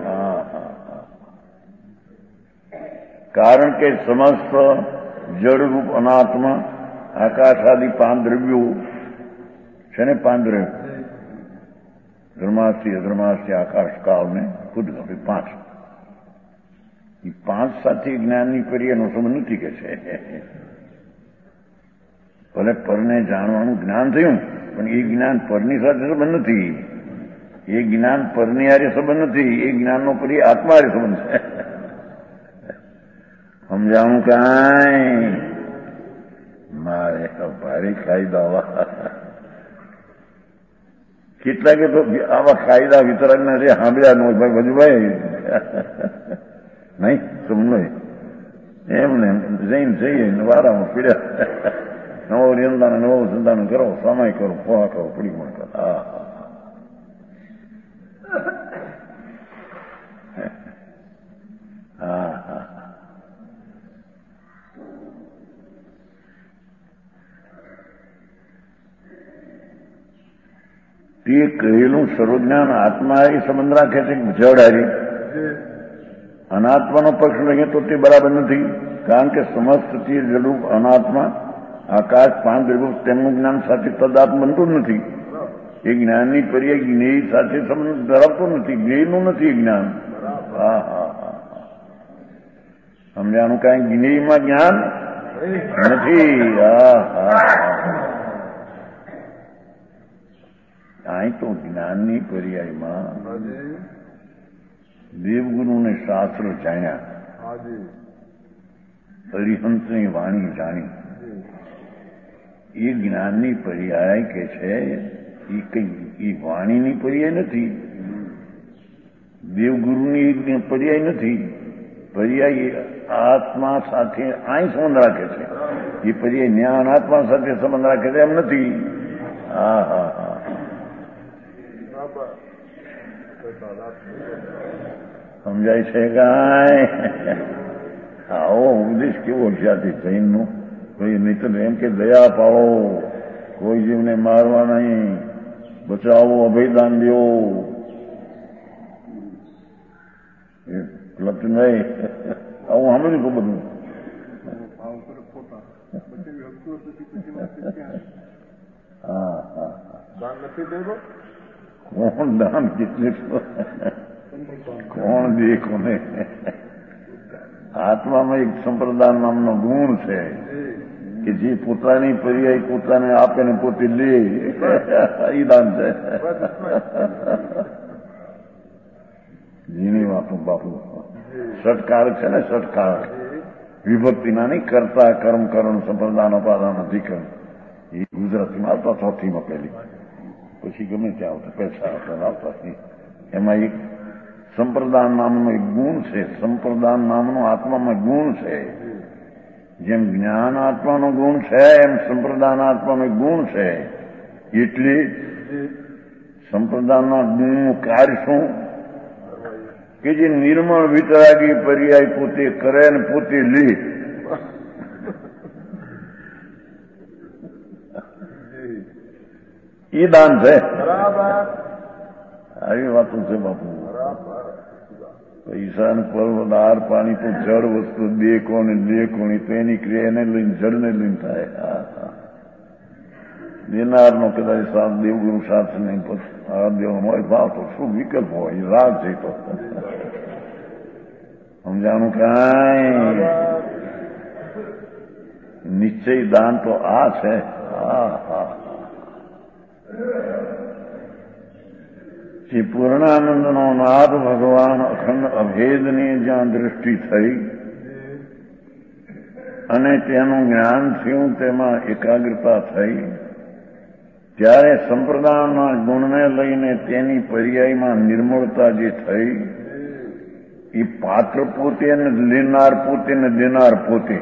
કારણ કે સમસ્ત જળરૂપ અનાત્મા આકાશ આદિ 5 દ્રવ્યો છે ને, 5 દ્રવ્યો, ધર્માસ્થી અધર્માસ્થી આકાશ કાળ ને ખુદ 5, એ 5 સાથે જ્ઞાનની પર્યાયનો સંબંધ નથી કે છે. ભલે પરને જાણવાનું જ્ઞાન થયું પણ એ જ્ઞાન પરની સાથે સંબંધ નથી. એ જ્ઞાન પરની હારે સંબંધ નથી, એ જ્ઞાનનો પર્યાય આત્મા હારે સંબંધ છે. સમજાવું કાંઈ? મારે ભારે કાયદા, કેટલાકે તો આવા કાયદા વિતરણના છે સાંભળ્યા નો ભાઈ વજુભાઈ નહીં સમજો એમને જઈને જઈએ વારામાં પીડ્યા. નવો નિયંત્રણ નવો સંતાન કરો, સમય કરો, પોહા કરો, પડી પણ કરો. તે કહેલું સર્વજ્ઞાન આત્મા એ સંબંધ રાખે છે જડ હારી. અનાત્માનો પક્ષ લઈએ તો તે બરાબર નથી. કારણ કે સમસ્ત ચીજ રૂપ અનાત્મા આકાશ પાંચરૂપ તેમનું જ્ઞાન સાથે તદાત બનતું નથી. એ જ્ઞાનની પર્યાય જ્ઞેય સાથે સંબંધ ધરાવતું નથી. જ્ઞેયનું નથી જ્ઞાન. હા હા હા સમજાનું કાંઈ જ્ઞેયમાં જ્ઞાન નથી. હા હા અહીં તો જ્ઞાનની પર્યાયમાં દેવગુરુને શાસ્ત્ર જાણ્યા, હરિહંસની વાણી જાણી. એ જ્ઞાનની પર્યાય કે છે એ કઈ વાણીની પર્યાય નથી, દેવગુરુની પર્યાય નથી. પર્યાય આત્મા સાથે અહીં સંબંધ રાખે છે. એ પર્યાય જ્ઞાન આત્મા સાથે સંબંધ રાખે છે એમ નથી. હા હા હા સમજાય છે કાંઈ? આવો ઉપદેશ કેવો જ્યાંથી જૈનનો કોઈ નહીં તો એમ કે દયા પાડો, કોઈ જીવને મારવા નહીં, બચાવો, અભયદાન દેવો, લપ નહીં. આવું સાંભળ્યું ખબર બધું. હા હા દાન નથી દેવો. કોણ દાન કેટલે કોણ દે કોને? આત્મામાં એક સંપ્રદાન નામનો ગુણ છે કે જે પોતાની પર્યાય પોતાને આપે ને પોતે લે, એ દાન છે. જીની વાતો બાપુ ષટકાર છે ને, ષટકાર વિભક્તિના નહીં, કરતા કર્મ કરણ સંપ્રદાન અપાદાન અધિકરણ. એ ગુજરાતીમાં આવતા ચોથીમાં પહેલી, પછી ગમે ત્યાં આવતા પૈસા આવતા નહીં. એમાં એક સંપ્રદાન નામનો એક ગુણ છે. સંપ્રદાન નામનો આત્મામાં ગુણ છે. જેમ જ્ઞાન આત્માનો ગુણ છે એમ સંપ્રદાન આત્માનો એક ગુણ છે. એટલે સંપ્રદાનના ગુણનું કાર્ય શું કે જે નિર્મળ વિતરાગી પર્યાય પોતે કરે ને પોતે લે. એ દાન છે. આવી વાતો છે બાપુ. પૈસા ને પર્વત હાર પાણી તો જળ વસ્તુ દે કોને લે કોની તો એની ક્રિયા એને લઈને જળને લઈને થાય. દેનારનો કદાચ સાથ દેવગુરુ સાથે નહીં, દેવ હોય ભાવ તો શું વિકલ્પ હોય? રાગ છે તો સમજાણું કાંઈ? નિશ્ચય દાન તો આ છે. હા હા જે પૂર્ણાનંદનો નાદ ભગવાન અખંડ અભેદની જ્યાં દૃષ્ટિ થઈ અને તેનું જ્ઞાન થયું, તેમાં એકાગ્રતા થઈ, ત્યારે સંપ્રદાયના ગુણને લઈને તેની પર્યાયમાં નિર્મળતા જે થઈ, એ પાત્ર પોતે ને લેનાર પોતે ને દેનાર પોતે.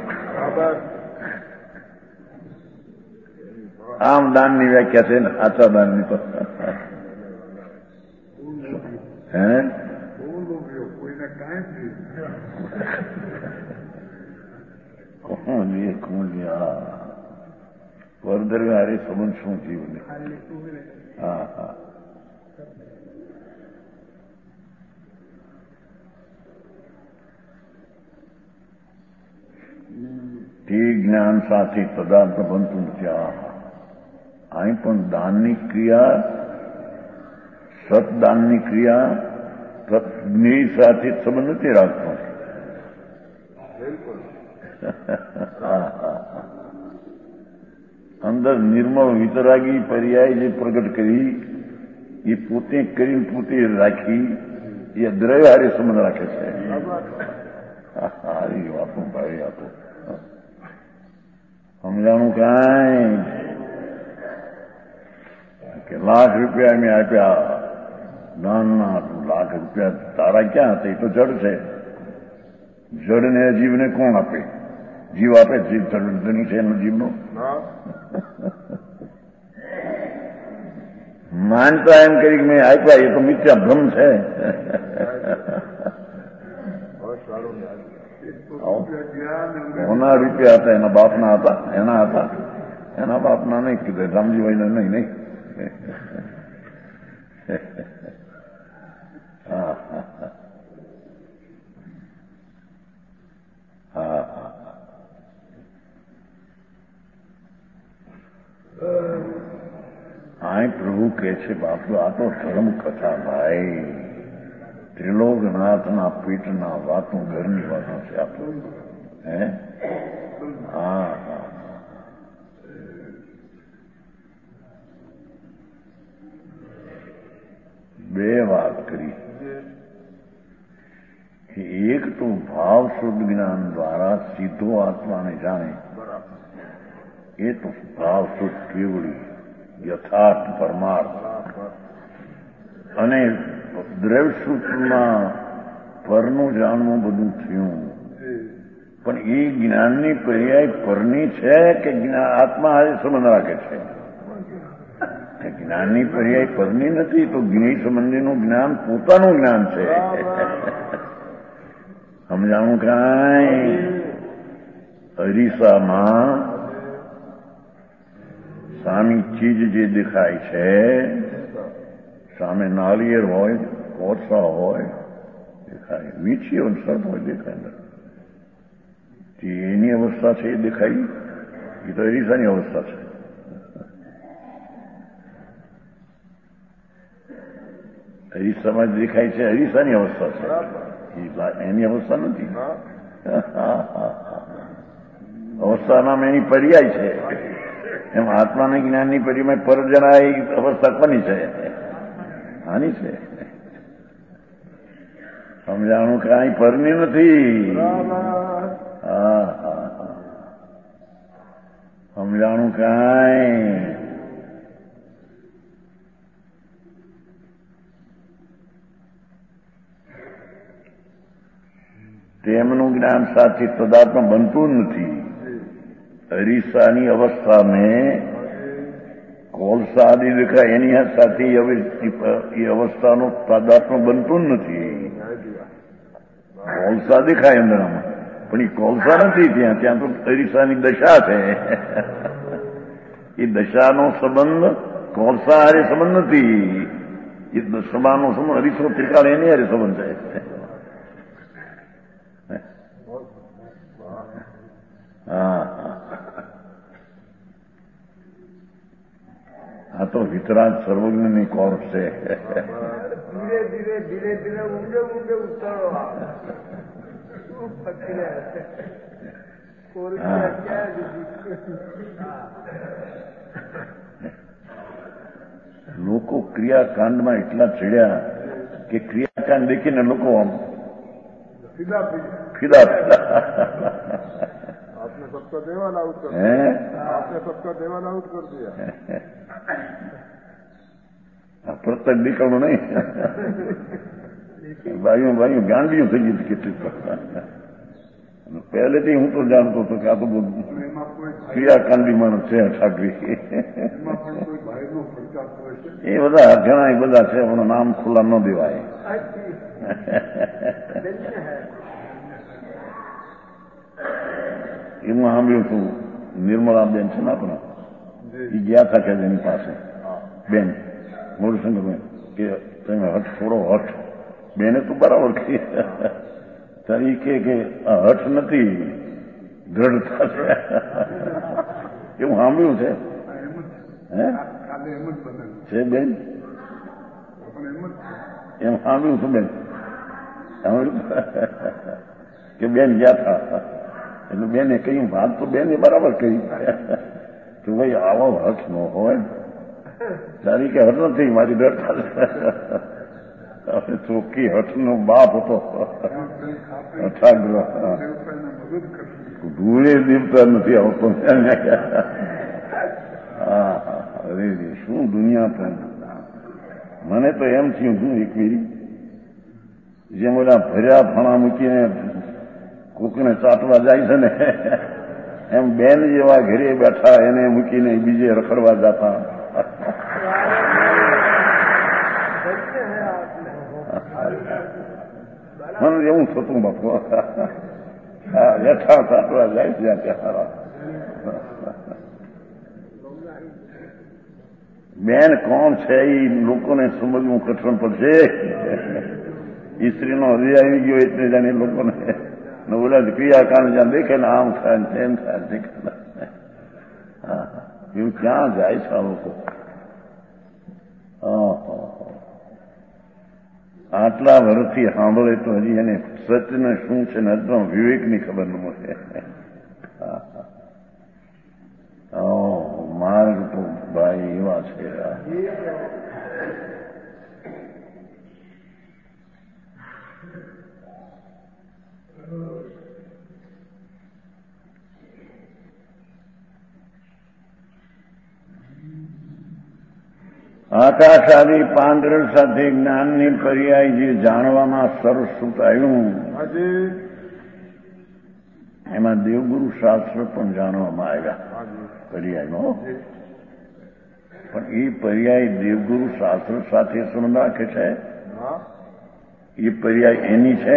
આમ દાનની વ્યાખ્યા છે ને સાચા દાનની તો. હે પરદરગારે સંબંધ શું જીવને? હા હા તે જ્ઞાન સાથે પદાર્થ બનતું ત્યાં અહીં પણ દાનની ક્રિયા, સતદાનની ક્રિયા જ્ઞેય સાથે સંબંધ નથી રાખતો. અંદર નિર્મળ વિતરાગી પર્યાય જે પ્રગટ કરી એ પોતે કરીને પોતે રાખી, એ દ્રવ્ય સંબંધ રાખે છે. સારી વાતો ભાઈ આપો સમજાણું કાંઈ? કે લાખ રૂપિયા મેં આપ્યા દાનના, લાખ રૂપિયા તારા ક્યાં હતા? એ તો જડ છે. જડને જીવને કોણ આપે? જીવ આપે? જીવ જડ છે એનો જીવનો. માનતા એમ કરી મેં આપ્યા, એ તો મિથ્યા ભ્રમ છે. કોના રૂપિયા હતા? એના બાપના હતા. એના હતા, એના બાપના નહીં કીધું, રામજીભાઈ નહીં નહીં. હા હા અહીં પ્રભુ કહે છે બાપુ આ તો ધર્મ કથા ભાઈ, ત્રિલોકનાથના પીઠના વાતો ઘરની વાતો છે આ તો. હે હા બે વાત કરી. એક તો ભાવ શુદ્ધ જ્ઞાન દ્વારા સીધો આત્માને જાણે, એ તો ભાવ શુદ્ધ કેવડી યથાર્થ પરમાર્થ. અને દ્રવ્ય સૂત્રમાં પરનું જાણવું બધું થયું, પણ એ જ્ઞાનની પર્યાય પરની છે કે આત્મા હારે સંબંધ રાખે છે? જ્ઞાનની પર્યાય પરની નથી, તો જ્ઞેય સંબંધીનું જ્ઞાન પોતાનું જ્ઞાન છે. સમજાણું કાંઈ? અરીસામાં સામી ચીજ જે દેખાય છે, સામે નાળિયેર હોય, કોરસા હોય દેખાય, વીછી હોય, સર્પ હોય દેખાય, એની અવસ્થા છે એ દેખાય. એ તો અરીસાની અવસ્થા છે. અરીસામાં જ દેખાય છે, અરીસાની અવસ્થા છે, એની અવસ્થા નથી. અવસ્થા નામ એની પર્યાય છે. એમ આત્માના જ્ઞાનની પર્યાય પર જરા એ અવસ્થા કોની છે? આની છે. સમજાણું કાંઈ પરની નથી. સમજાણું કાંઈ? તેમનું જ્ઞાન સાથે પદાર્થમાં બનતું નથી. અરીસાની અવસ્થાને કોલસા આદિ દેખાય એની સાથે એ અવસ્થાનું પદાર્થમાં બનતું નથી. કોલસા દેખાય અંદરમાં, પણ એ કોલસા નથી. ત્યાં તો અરીસાની દશા છે. એ દશાનો સંબંધ કોલસા હારે સંબંધ નથી. એ દશાનો સંબંધ અરીસો ત્રિકાળ એની હારે સંબંધ છે. આ તો વિતરાગ સર્વજ્ઞની કોર છે. ધીરે ધીરે ધીરે ધીરે ઊંડે ઊંડે ઉતારો. લોકો ક્રિયાકાંડમાં એટલા ચડ્યા કે ક્રિયાકાંડ દેખીને લોકો આમ ફિદા ફિદા. आपने सबका देवान आउट कर दिया. आपने सबका देवान आउट कर दिया. પ્રત્યેક નીકળવું નહીં. ભાઈઓ ગાંડીઓ થઈ ગઈ કેટલીક. પહેલેથી હું તો જાણતો હતો કે આ તો બહુ ક્રિયાકાંડી માણસ છે ઠાકરી. એ બધા ઘણા બધા છે, એનું નામ ખુલ્લા ન દેવાય. એમાં સાંભળ્યું હતું નિર્મળાબેન છે ને આપણા, એ ગયા હતા કે એની પાસે બેન ગૌરશંકરબેન કે તમે હઠ છોડો. હઠ બેને તો બરાબર કહી. તરીકે કે આ હઠ નથી, દ્રઢતા છે. એવું સાંભળ્યું છે. હે છે બેન? એમ સાંભળ્યું છું બેન. સાંભળ્યું કે બેન ગયા હતા એટલે બેને કહ્યું, વાત તો બેને બરાબર કહી કે ભાઈ આવો હઠ ન હોય. તારી કે હઠ નથી, મારી દ્રઢતા છે. ચોખ્ખી હઠનો બાપ હતો હઠાગ્રહ. ધૂળે દેવતા નથી આવતો. અરે શું દુનિયા પણ. મને તો એમ થયું શું એક વીરી જેમ ઓલા ભર્યા ફણા મૂકીને કોકને ચાટવા જાય છે ને, એમ બેન જેવા ઘરે બેઠા એને મૂકીને બીજે રખડવા જતા. મને એવું થતું બાપુ. બેઠા ચાટવા જાય ત્યાં ત્યાં. બેન કોણ છે એ લોકોને સમજવું કઠણ પડશે. સ્ત્રીનો હૃદય આવી ગયો એટલે જાણે લોકોને ઓલા ક્રિયાકાંડ જ્યાં દેખે ને આમ થાય ને તેમ થાય. એવું ક્યાં જાય છે આ લોકો? આટલા વર્ષથી સાંભળે તો હજી એને સત્યને શું છે ને હજુ વિવેકની ખબર ન મળે. માર્ગ તો ભાઈ એવા છે. આકાશાદી પાંદરડ સાથે જ્ઞાનની પર્યાય જે જાણવામાં સરસ્વત આવ્યું એમાં દેવગુરુ શાસ્ત્ર પણ જાણવામાં આવ્યા પર્યાયનો. પણ એ પર્યાય દેવગુરુ શાસ્ત્ર સાથે સંબંધ રાખે છે? એ પર્યાય એની છે?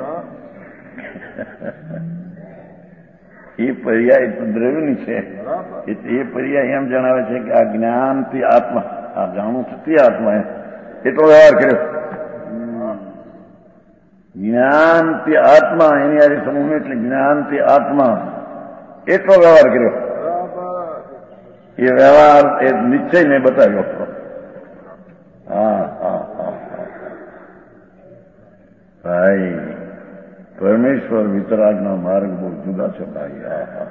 એ પર્યાય દ્રવ્યની છે. એ પર્યાય એમ જણાવે છે કે આ જ્ઞાનથી આત્મા, આ જાણું છું તે આત્મા એટલો વ્યવહાર કર્યો. જ્ઞાનથી આત્મા એની આજે સમૂહ એટલે જ્ઞાનથી આત્મા એટલો વ્યવહાર કર્યો. એ વ્યવહાર એ નિશ્ચય મેં બતાવ્યો. ભાઈ પરમેશ્વર વિતરાગના માર્ગ બહુ જુદા છે ભાઈ.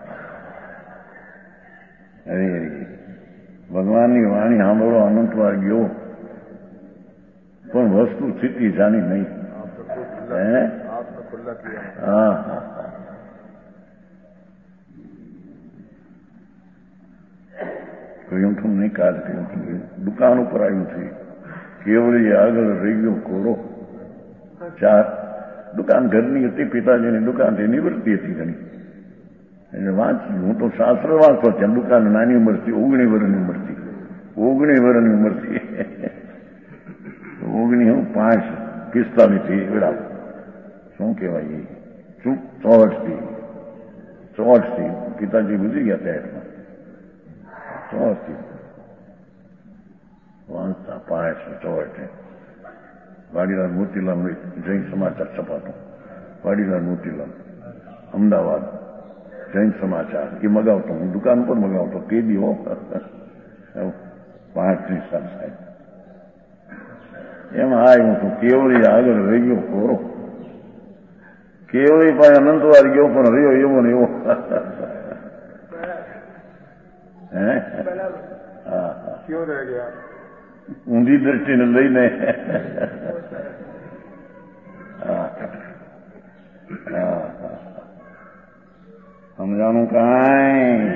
અરે ભગવાનની વાણી સાંભળો અનંતવાર ગયો પણ વસ્તુ સ્થિતિ જાણી નહીં. કહ્યું તું નહીં કાલ કહ્યું તું દુકાન ઉપર આવ્યું છે કેવળી આગળ રહી ગયો કોરો. ચાર દુકાન ઘરની હતી, પિતાજીની દુકાન થી નિવૃત્તિ હતી ઘણી. એટલે વાંચી હું તો શાસ્ત્ર વાંચતો ત્યાં દુકાન નાની ઉંમરથી 19 વર્ષની ઉંમરથી 19 વર્ષની ઉંમરથી 1945 થી બરાબર શું કહેવાય એ શું 64 પિતાજી ગુજરી ગયા ત્યાં 64 વાંચતા 64 વાડીલાલ મોતીલાલ જૈન સમાચાર છપાતો. વાડીલાલ મોતીલાલ અમદાવાદ જૈન સમાચાર એ મગાવતો હું દુકાન પર મગાવતો તે દીવો 5 સાલ સાહેબ એમાં આવ્યું હતું કેવળી આગળ રહી ગયો કોરો. કેવળી પાસે અનંતવાર ગયો પણ રહ્યો એવો ને એવો. ઊંધી દ્રષ્ટિને લઈને સમજાણું કાંઈ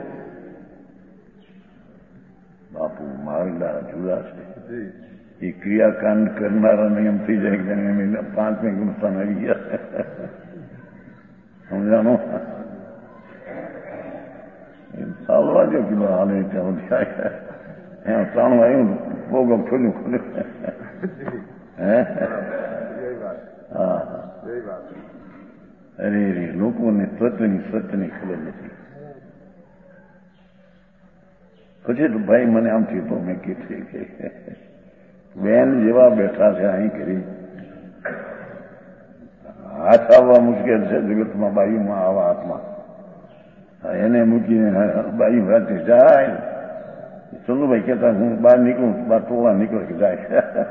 બાપુ માર્ગદાર જુદા છે. એ ક્રિયાકાંડ કરનારાને એમ થઈ જાય કે 5મી ગુણસ્થાન આવી ગયા. સમજાણું ચાલવા દો કિલો હાલે ત્યાં સુધી એમ 3 આવ્યું ભોગ ખોલ્યું. અરે લોકોને સત્યની ખબર નથી. પછી તો ભાઈ મને આમ થયું તો મેં કીધું કે બેન જેવા બેઠા છે અહીં કરી હાથ આવવા મુશ્કેલ છે જગતમાં, બાયુમાં આવા હાથમાં એને મૂકીને બાયુ હાથે જાય. ચંદુભાઈ કહેતા હું બહાર નીકળું, બહાર ટોળા નીકળે કે જાય.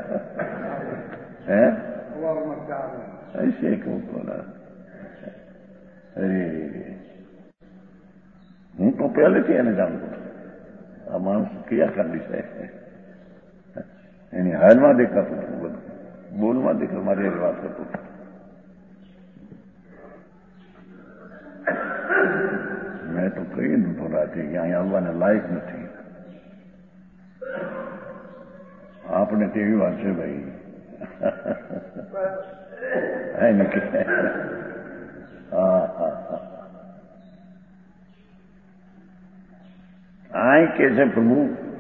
હે કહું તો અરે હું તો પહેલેથી એને જાણતો હતો આ માણસ ક્રિયાકાંડી છે. એની હાલમાં દેખાતું હતું, બધું બોલમાં દેખાતું, મારી વાત કરતું હતું. મેં તો કહી દીધું રાતે કે અહીંયા આવવાને લાયક નથી. આપણે તેવી વાત છે ભાઈ. આ કે છે પ્રભુ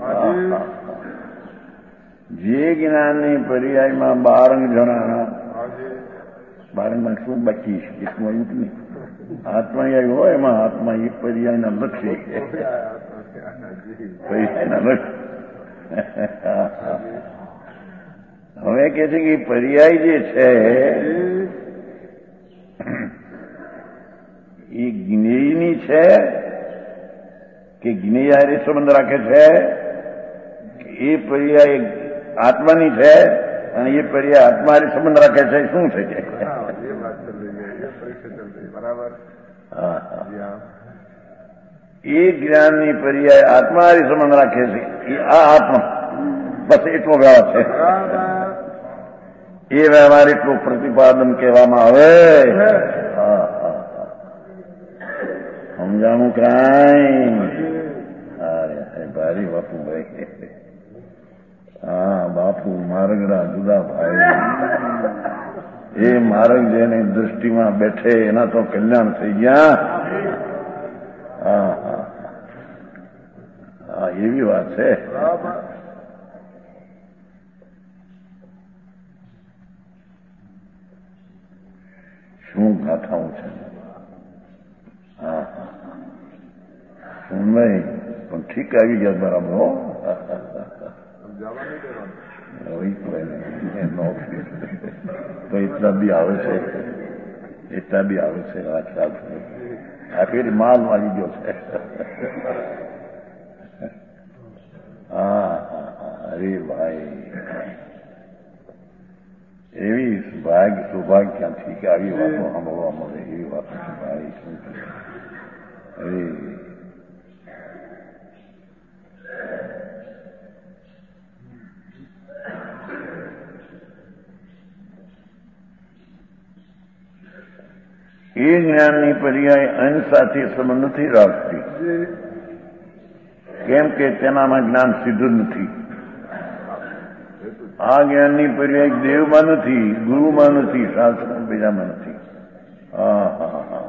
જે જ્ઞાનની પર્યાયમાં 12 જણા 12માં શું બાકી છે એટલું આવ્યું કે નહીં. આત્મા આવ્યું હોય એમાં આત્મા એ પર્યાયના લક્ષ્ય પર્યાયના લક્ષ્ય. હવે કે છે કે પર્યાય જે છે એ જ્ઞેયની છે કે જ્ઞેય સંબંધ રાખે છે, એ પર્યાય આત્માની છે અને એ પર્યાય આત્મારી સંબંધ રાખે છે શું છે કે ये बात चल रही है, ये परीक्षा चल रही है, बराबर। હા હા जी हाँ, એ જ્ઞાનની પર્યાય આત્મારી સંબંધ રાખે છે એ આ આત્મા બસ એટલો વ્યવહાર છે. बराबर। એ વ્યવહાર એટલું પ્રતિપાદન કહેવામાં આવે. હા હા હા સમજાણું કાંઈ? અરે ભારી બાપુ ભાઈ. હા બાપુ માર્ગડા જુદા ભાઈ. એ માર્ગ જેની દૃષ્ટિમાં બેઠે એના તો કલ્યાણ થઈ ગયા. હા હા હા એવી વાત છે. बराबर। શું ગાથાઓ છે. હા હા શું નહીં પણ ઠીક આવી ગયા બરાબર. હો हम जावा नहीं देवाना। તો એટલા બી આવે છે, એટલા બી આવે છે. આ ખ્યાલ છે. આ ફેરી માલ વાળી ગયો છે. હા અરે ભાઈ એવી સૌભાગ્ય ક્યાંથી કે આવી વાતો સાંભળવા મળે. એવી વાતો છે ભાઈ શું છે. અરે એ જ્ઞાનની પર્યાય અંશ સાથે સંબંધ નથી રાખતી. કેમ કે તેનામાં જ્ઞાન સીધું નથી. આ જ્ઞાનની પર્યાય દેવમાં નથી, ગુરુમાં નથી, શાસ્ત્ર બીજામાં નથી. હા હા હા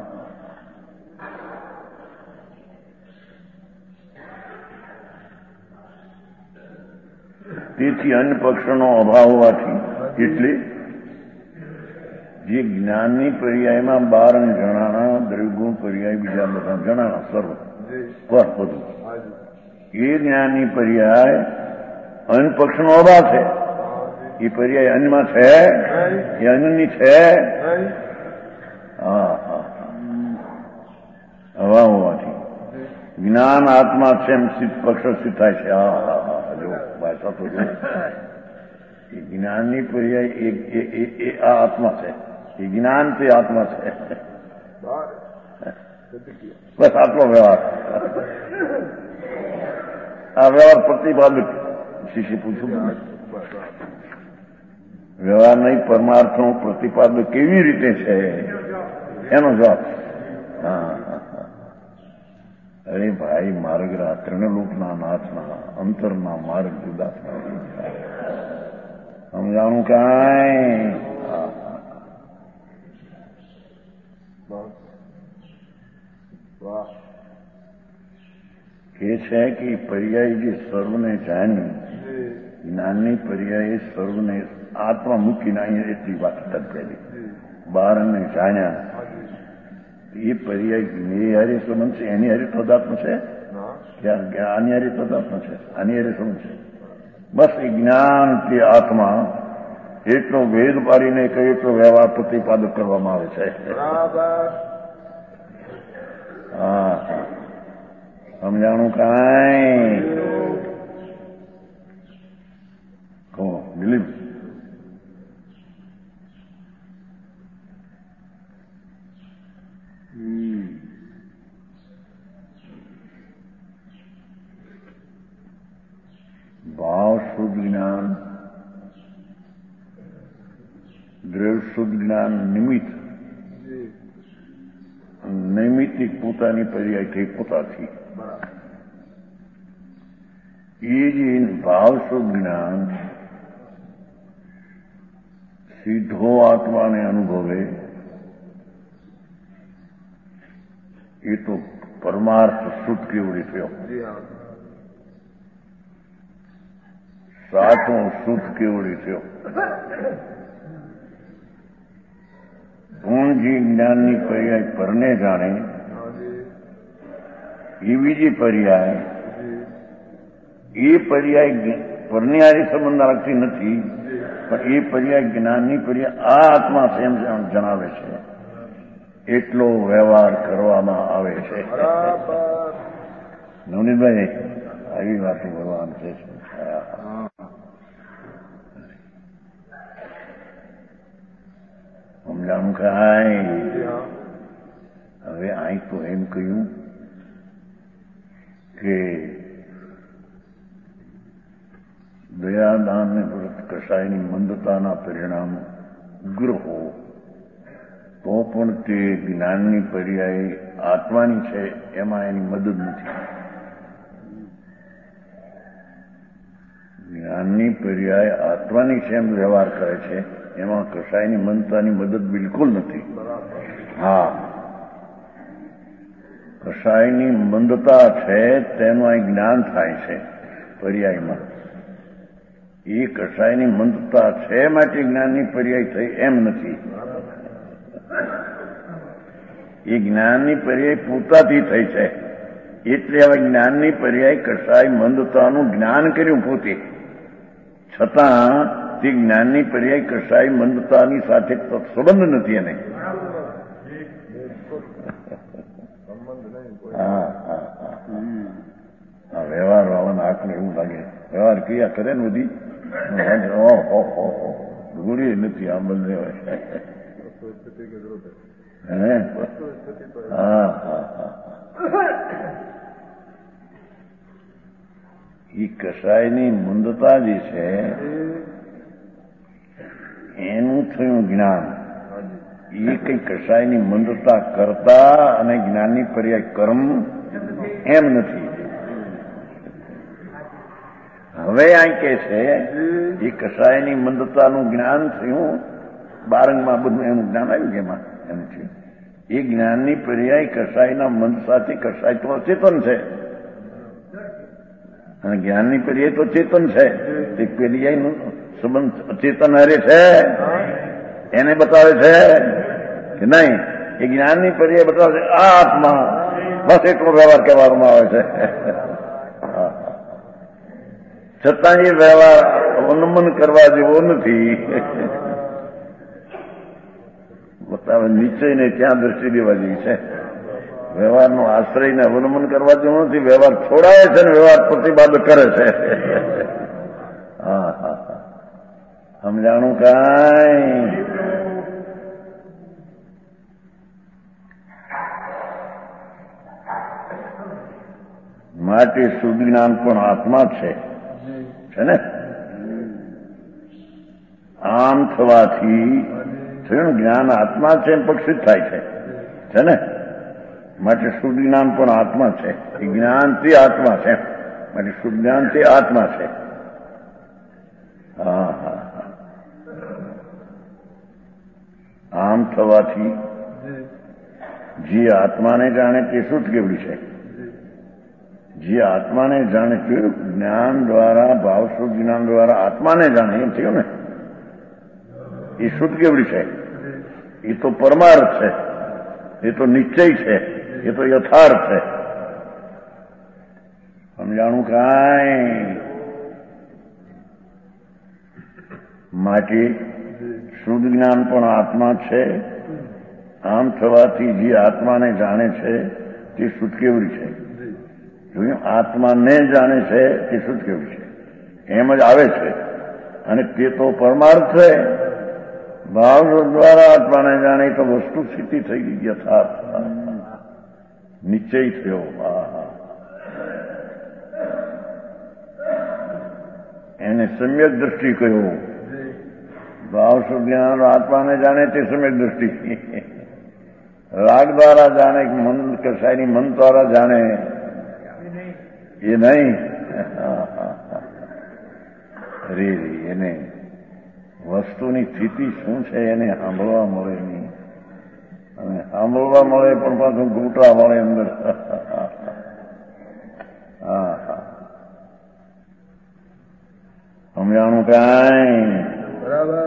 તેથી અન્ય પક્ષનો અભાવ હોવાથી એટલે જે જ્ઞાનની પર્યાયમાં 12 જણાના દ્રવ્યગુણ પર્યાય બીજા બધા જણાના સર્વ પર બધું એ જ્ઞાનની પર્યાય અન્ય પક્ષનો અભાવ છે. એ પર્યાય અન્યમાં છે, એ અન્યની છે. હા હા અભાવ હોવાથી જ્ઞાન આત્મા છે એમ પક્ષ સિદ્ધ થાય છે. હા હા હા જો ભાષા તો જો એ જ્ઞાનની પર્યાય એ આ આત્મા છે. એ જ્ઞાન તે આત્મા છે. બસ આટલો વ્યવહાર. આ વ્યવહાર પ્રતિપાદક શિષ્ય પૂછ્યું વ્યવહાર નહીં પરમાર્થનો પ્રતિપાદક કેવી રીતે છે એનો જવાબ. હા અરે ભાઈ માર્ગરા ત્રણલોકના નાથના અંતરના માર્ગ જુદા સમજાણું કાંઈ? કે છે કે પર્યાય જે સર્વને જાણી જ્ઞાનની પર્યાય સર્વને આત્મા મૂકીને અહીંયા એટલી વાત તરફેલી 12 જાણ્યા. એ પર્યાય એ હારે સંબંધ છે, એની હારે પદાર્થનો છે કે આની હારે પદાર્થનો છે, આની હારે સંબંધ છે. બસ એ જ્ઞાન તે આત્મા એટલો ભેદ પાડીને કે એટલો વ્યવહાર પ્રતિપાદક કરવામાં આવે છે. હા સમજાણું કાંઈ? કહો દિલીપ. ભાવ શુદ્ધ જ્ઞાન, દ્રવ્ય શુદ્ધ જ્ઞાન નિમિત્ત નૈમિતિક પોતાની પર્યાય થઈ પોતાથી. એ જે ભાવ શુદ્ધ જ્ઞાન સીધો આત્માને અનુભવે એ તો પરમાર્થ શુદ્ધ કેવડી થયો. સાચો શુદ્ધ કેવડી થયો. ગુણજી જ્ઞાનની પર્યાય પરને જાણે એવી જે પર્યાય એ પર્યાય પરને હારી સંબંધ રાખતી નથી, પણ એ પર્યાય જ્ઞાનની પર્યાય આ આત્મા સેમ જણાવે છે. એટલો વ્યવહાર કરવામાં આવે છે. નવનીતભાઈ આવી વાતો ભગવાન છે. સમજાણું કાંઈ જી હા હવે અહીં તો એમ કહ્યું કે દયાદાન ને વ્રત કસાયની મંદતાના પરિણામ ઉગ્ર હો તો પણ તે જ્ઞાનની પર્યાય આત્માની છે એમાં એની મદદ નથી. જ્ઞાનની પર્યાય આત્માની છે એમ વ્યવહાર કરે છે એમાં કસાયની મંદતાની મદદ બિલકુલ નથી. હા, કસાયની મંદતા છે તેનું અહીં જ્ઞાન થાય છે પર્યાયમાં. એ કસાયની મંદતા છે માટે જ્ઞાનની પર્યાય થઈ એમ નથી. એ જ્ઞાનની પર્યાય પૂરતાથી થઈ છે એટલે હવે જ્ઞાનની પર્યાય કસાય મંદતાનું જ્ઞાન કર્યું પોતે, છતાં તે જ્ઞાનની પર્યાય કસાય મંદતાની સાથે સંબંધ નથી એને. હા, વ્યવહાર વાળાના આંખને એવું લાગે વ્યવહાર ક્રિયા કરે ને બધી ગુરી નથી આ બંને હોય. એ કસાયની મંદતા જે છે એનું થયું જ્ઞાન. એ કઈ કસાયની મંદતા કરતા અને જ્ઞાનની પર્યાય કર્મ એમ નથી. હવે અહીં કે છે એ કસાયની મંદતાનું જ્ઞાન થયું, બારંગમાં બધું એનું જ્ઞાન આવ્યું કે એમાં એનું થયું. એ જ્ઞાનની પર્યાય કસાયના મંદ સાથે કસાય તો અચેતન છે અને જ્ઞાનની પર્યાય તો ચેતન છે. તે પર્યાયનો સંબંધ અચેતન હારે છે એને બતાવે છે કે નહીં. એ જ્ઞાનની પર્યાય બતાવે છે આ આત્મા, બસ એટલો વ્યવહાર કહેવામાં આવે છે. છતાં એ વ્યવહાર અવલંબન કરવા જેવો નથી. બતાવે નિશ્ચયને ત્યાં દ્રષ્ટિ દેવા જેવી છે. વ્યવહારનો આશ્રયને અવલંબન કરવા જેવો નથી. વ્યવહાર છોડાય છે ને વ્યવહાર પ્રતિબાદ કરે છે. હા હા હા, સમજાણું કાંઈ? માટે શુદ્ધ જ્ઞાન પણ આત્મા છે ને. આમ થવાથી થયું જ્ઞાન આત્મા છે એમ પક્ષિત થાય છે ને. માટે શુદ્ધ જ્ઞાન પણ આત્મા છે. એ જ્ઞાન તે આત્મા છે માટે શુદ્ધ જ્ઞાન તે આત્મા છે. હા હા હા, આમ થવાથી જે આત્માને જાણે તે શુદ્ધ કેવડી છે. જે આત્માને જાણે કેવું જ્ઞાન દ્વારા, ભાવ શુદ્ધ જ્ઞાન દ્વારા આત્માને જાણે એમ થયું ને, એ શુદ્ધ કેવડી છે. એ તો પરમાર્થ છે, એ તો નિશ્ચય છે, એ તો યથાર્થ છે. સમજાણું કાંઈ? માટે શુદ્ધ જ્ઞાન પણ આત્મા છે. આમ થવાથી જે આત્માને જાણે છે તે શુદ્ધ કેવડી છે. જોયું, આત્માને જાણે છે તે શુદ્ધ કેવડી છે એમ જ આવે છે. અને તે તો પરમાર્થ છે. ભાવ દ્વારા આત્માને જાણે તો વસ્તુ સ્થિતિ થઈ ગઈ, યથાર્થ નિશ્ચય થયો. એને સમ્યક દ્રષ્ટિ કહ્યો. ભાવ સુજ્ઞાન આત્માને જાણે તે સમ્યક દ્રષ્ટિ. રાગ દ્વારા જાણે, મન કસાયની મન દ્વારા જાણે એ નહીં. અરે એને વસ્તુની સ્થિતિ શું છે એને સાંભળવા મળે નહીં. અને સાંભળવા મળે પણ પાછું ઘૂંટા મળે અંદર. હા હા, સમજાણું કાંઈ? બરાબર.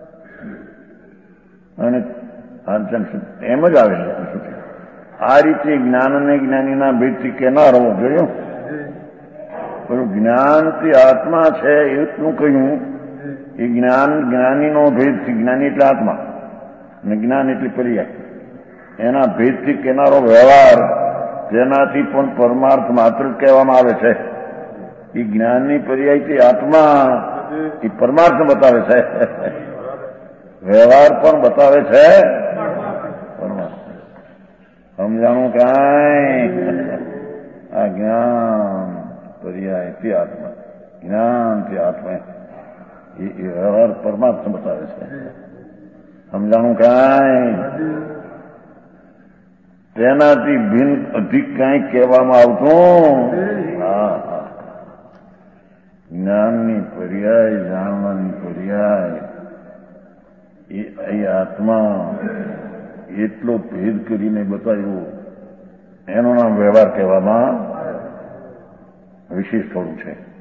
અને એમ જ આવે છે. આ રીતે જ્ઞાન અને જ્ઞાનીના ભેદથી કેના રહો જોયું. પણ જ્ઞાન તે આત્મા છે એટલું કહ્યું. એ જ્ઞાન જ્ઞાનીનો ભેદથી, જ્ઞાની એટલે આત્મા અને જ્ઞાન એટલે પર્યાય, એના ભેદથી કેનારો વ્યવહાર, તેનાથી પણ પરમાર્થ માત્ર કહેવામાં આવે છે. એ જ્ઞાનની પર્યાયથી આત્મા એ પરમાર્થ બતાવે છે. વ્યવહાર પણ બતાવે છે પરમાત્મા. સમજાણું કાંઈ આ જ્ઞાન પર્યાયથી આત્મા, જ્ઞાનથી આત્મા એ વ્યવહાર પરમાત્મા બતાવે છે. સમજાણું કાંઈ તેનાથી ભિન્ન અધિક કાંઈ કહેવામાં આવતું. હા હા, જ્ઞાનની પર્યાય, જાણવાની પર્યાય એ આત્મા એટલો ભેદ કરીને બતાવ્યો, એનું નામ વ્યવહાર કહેવામાં વિશેષ થોડું છે.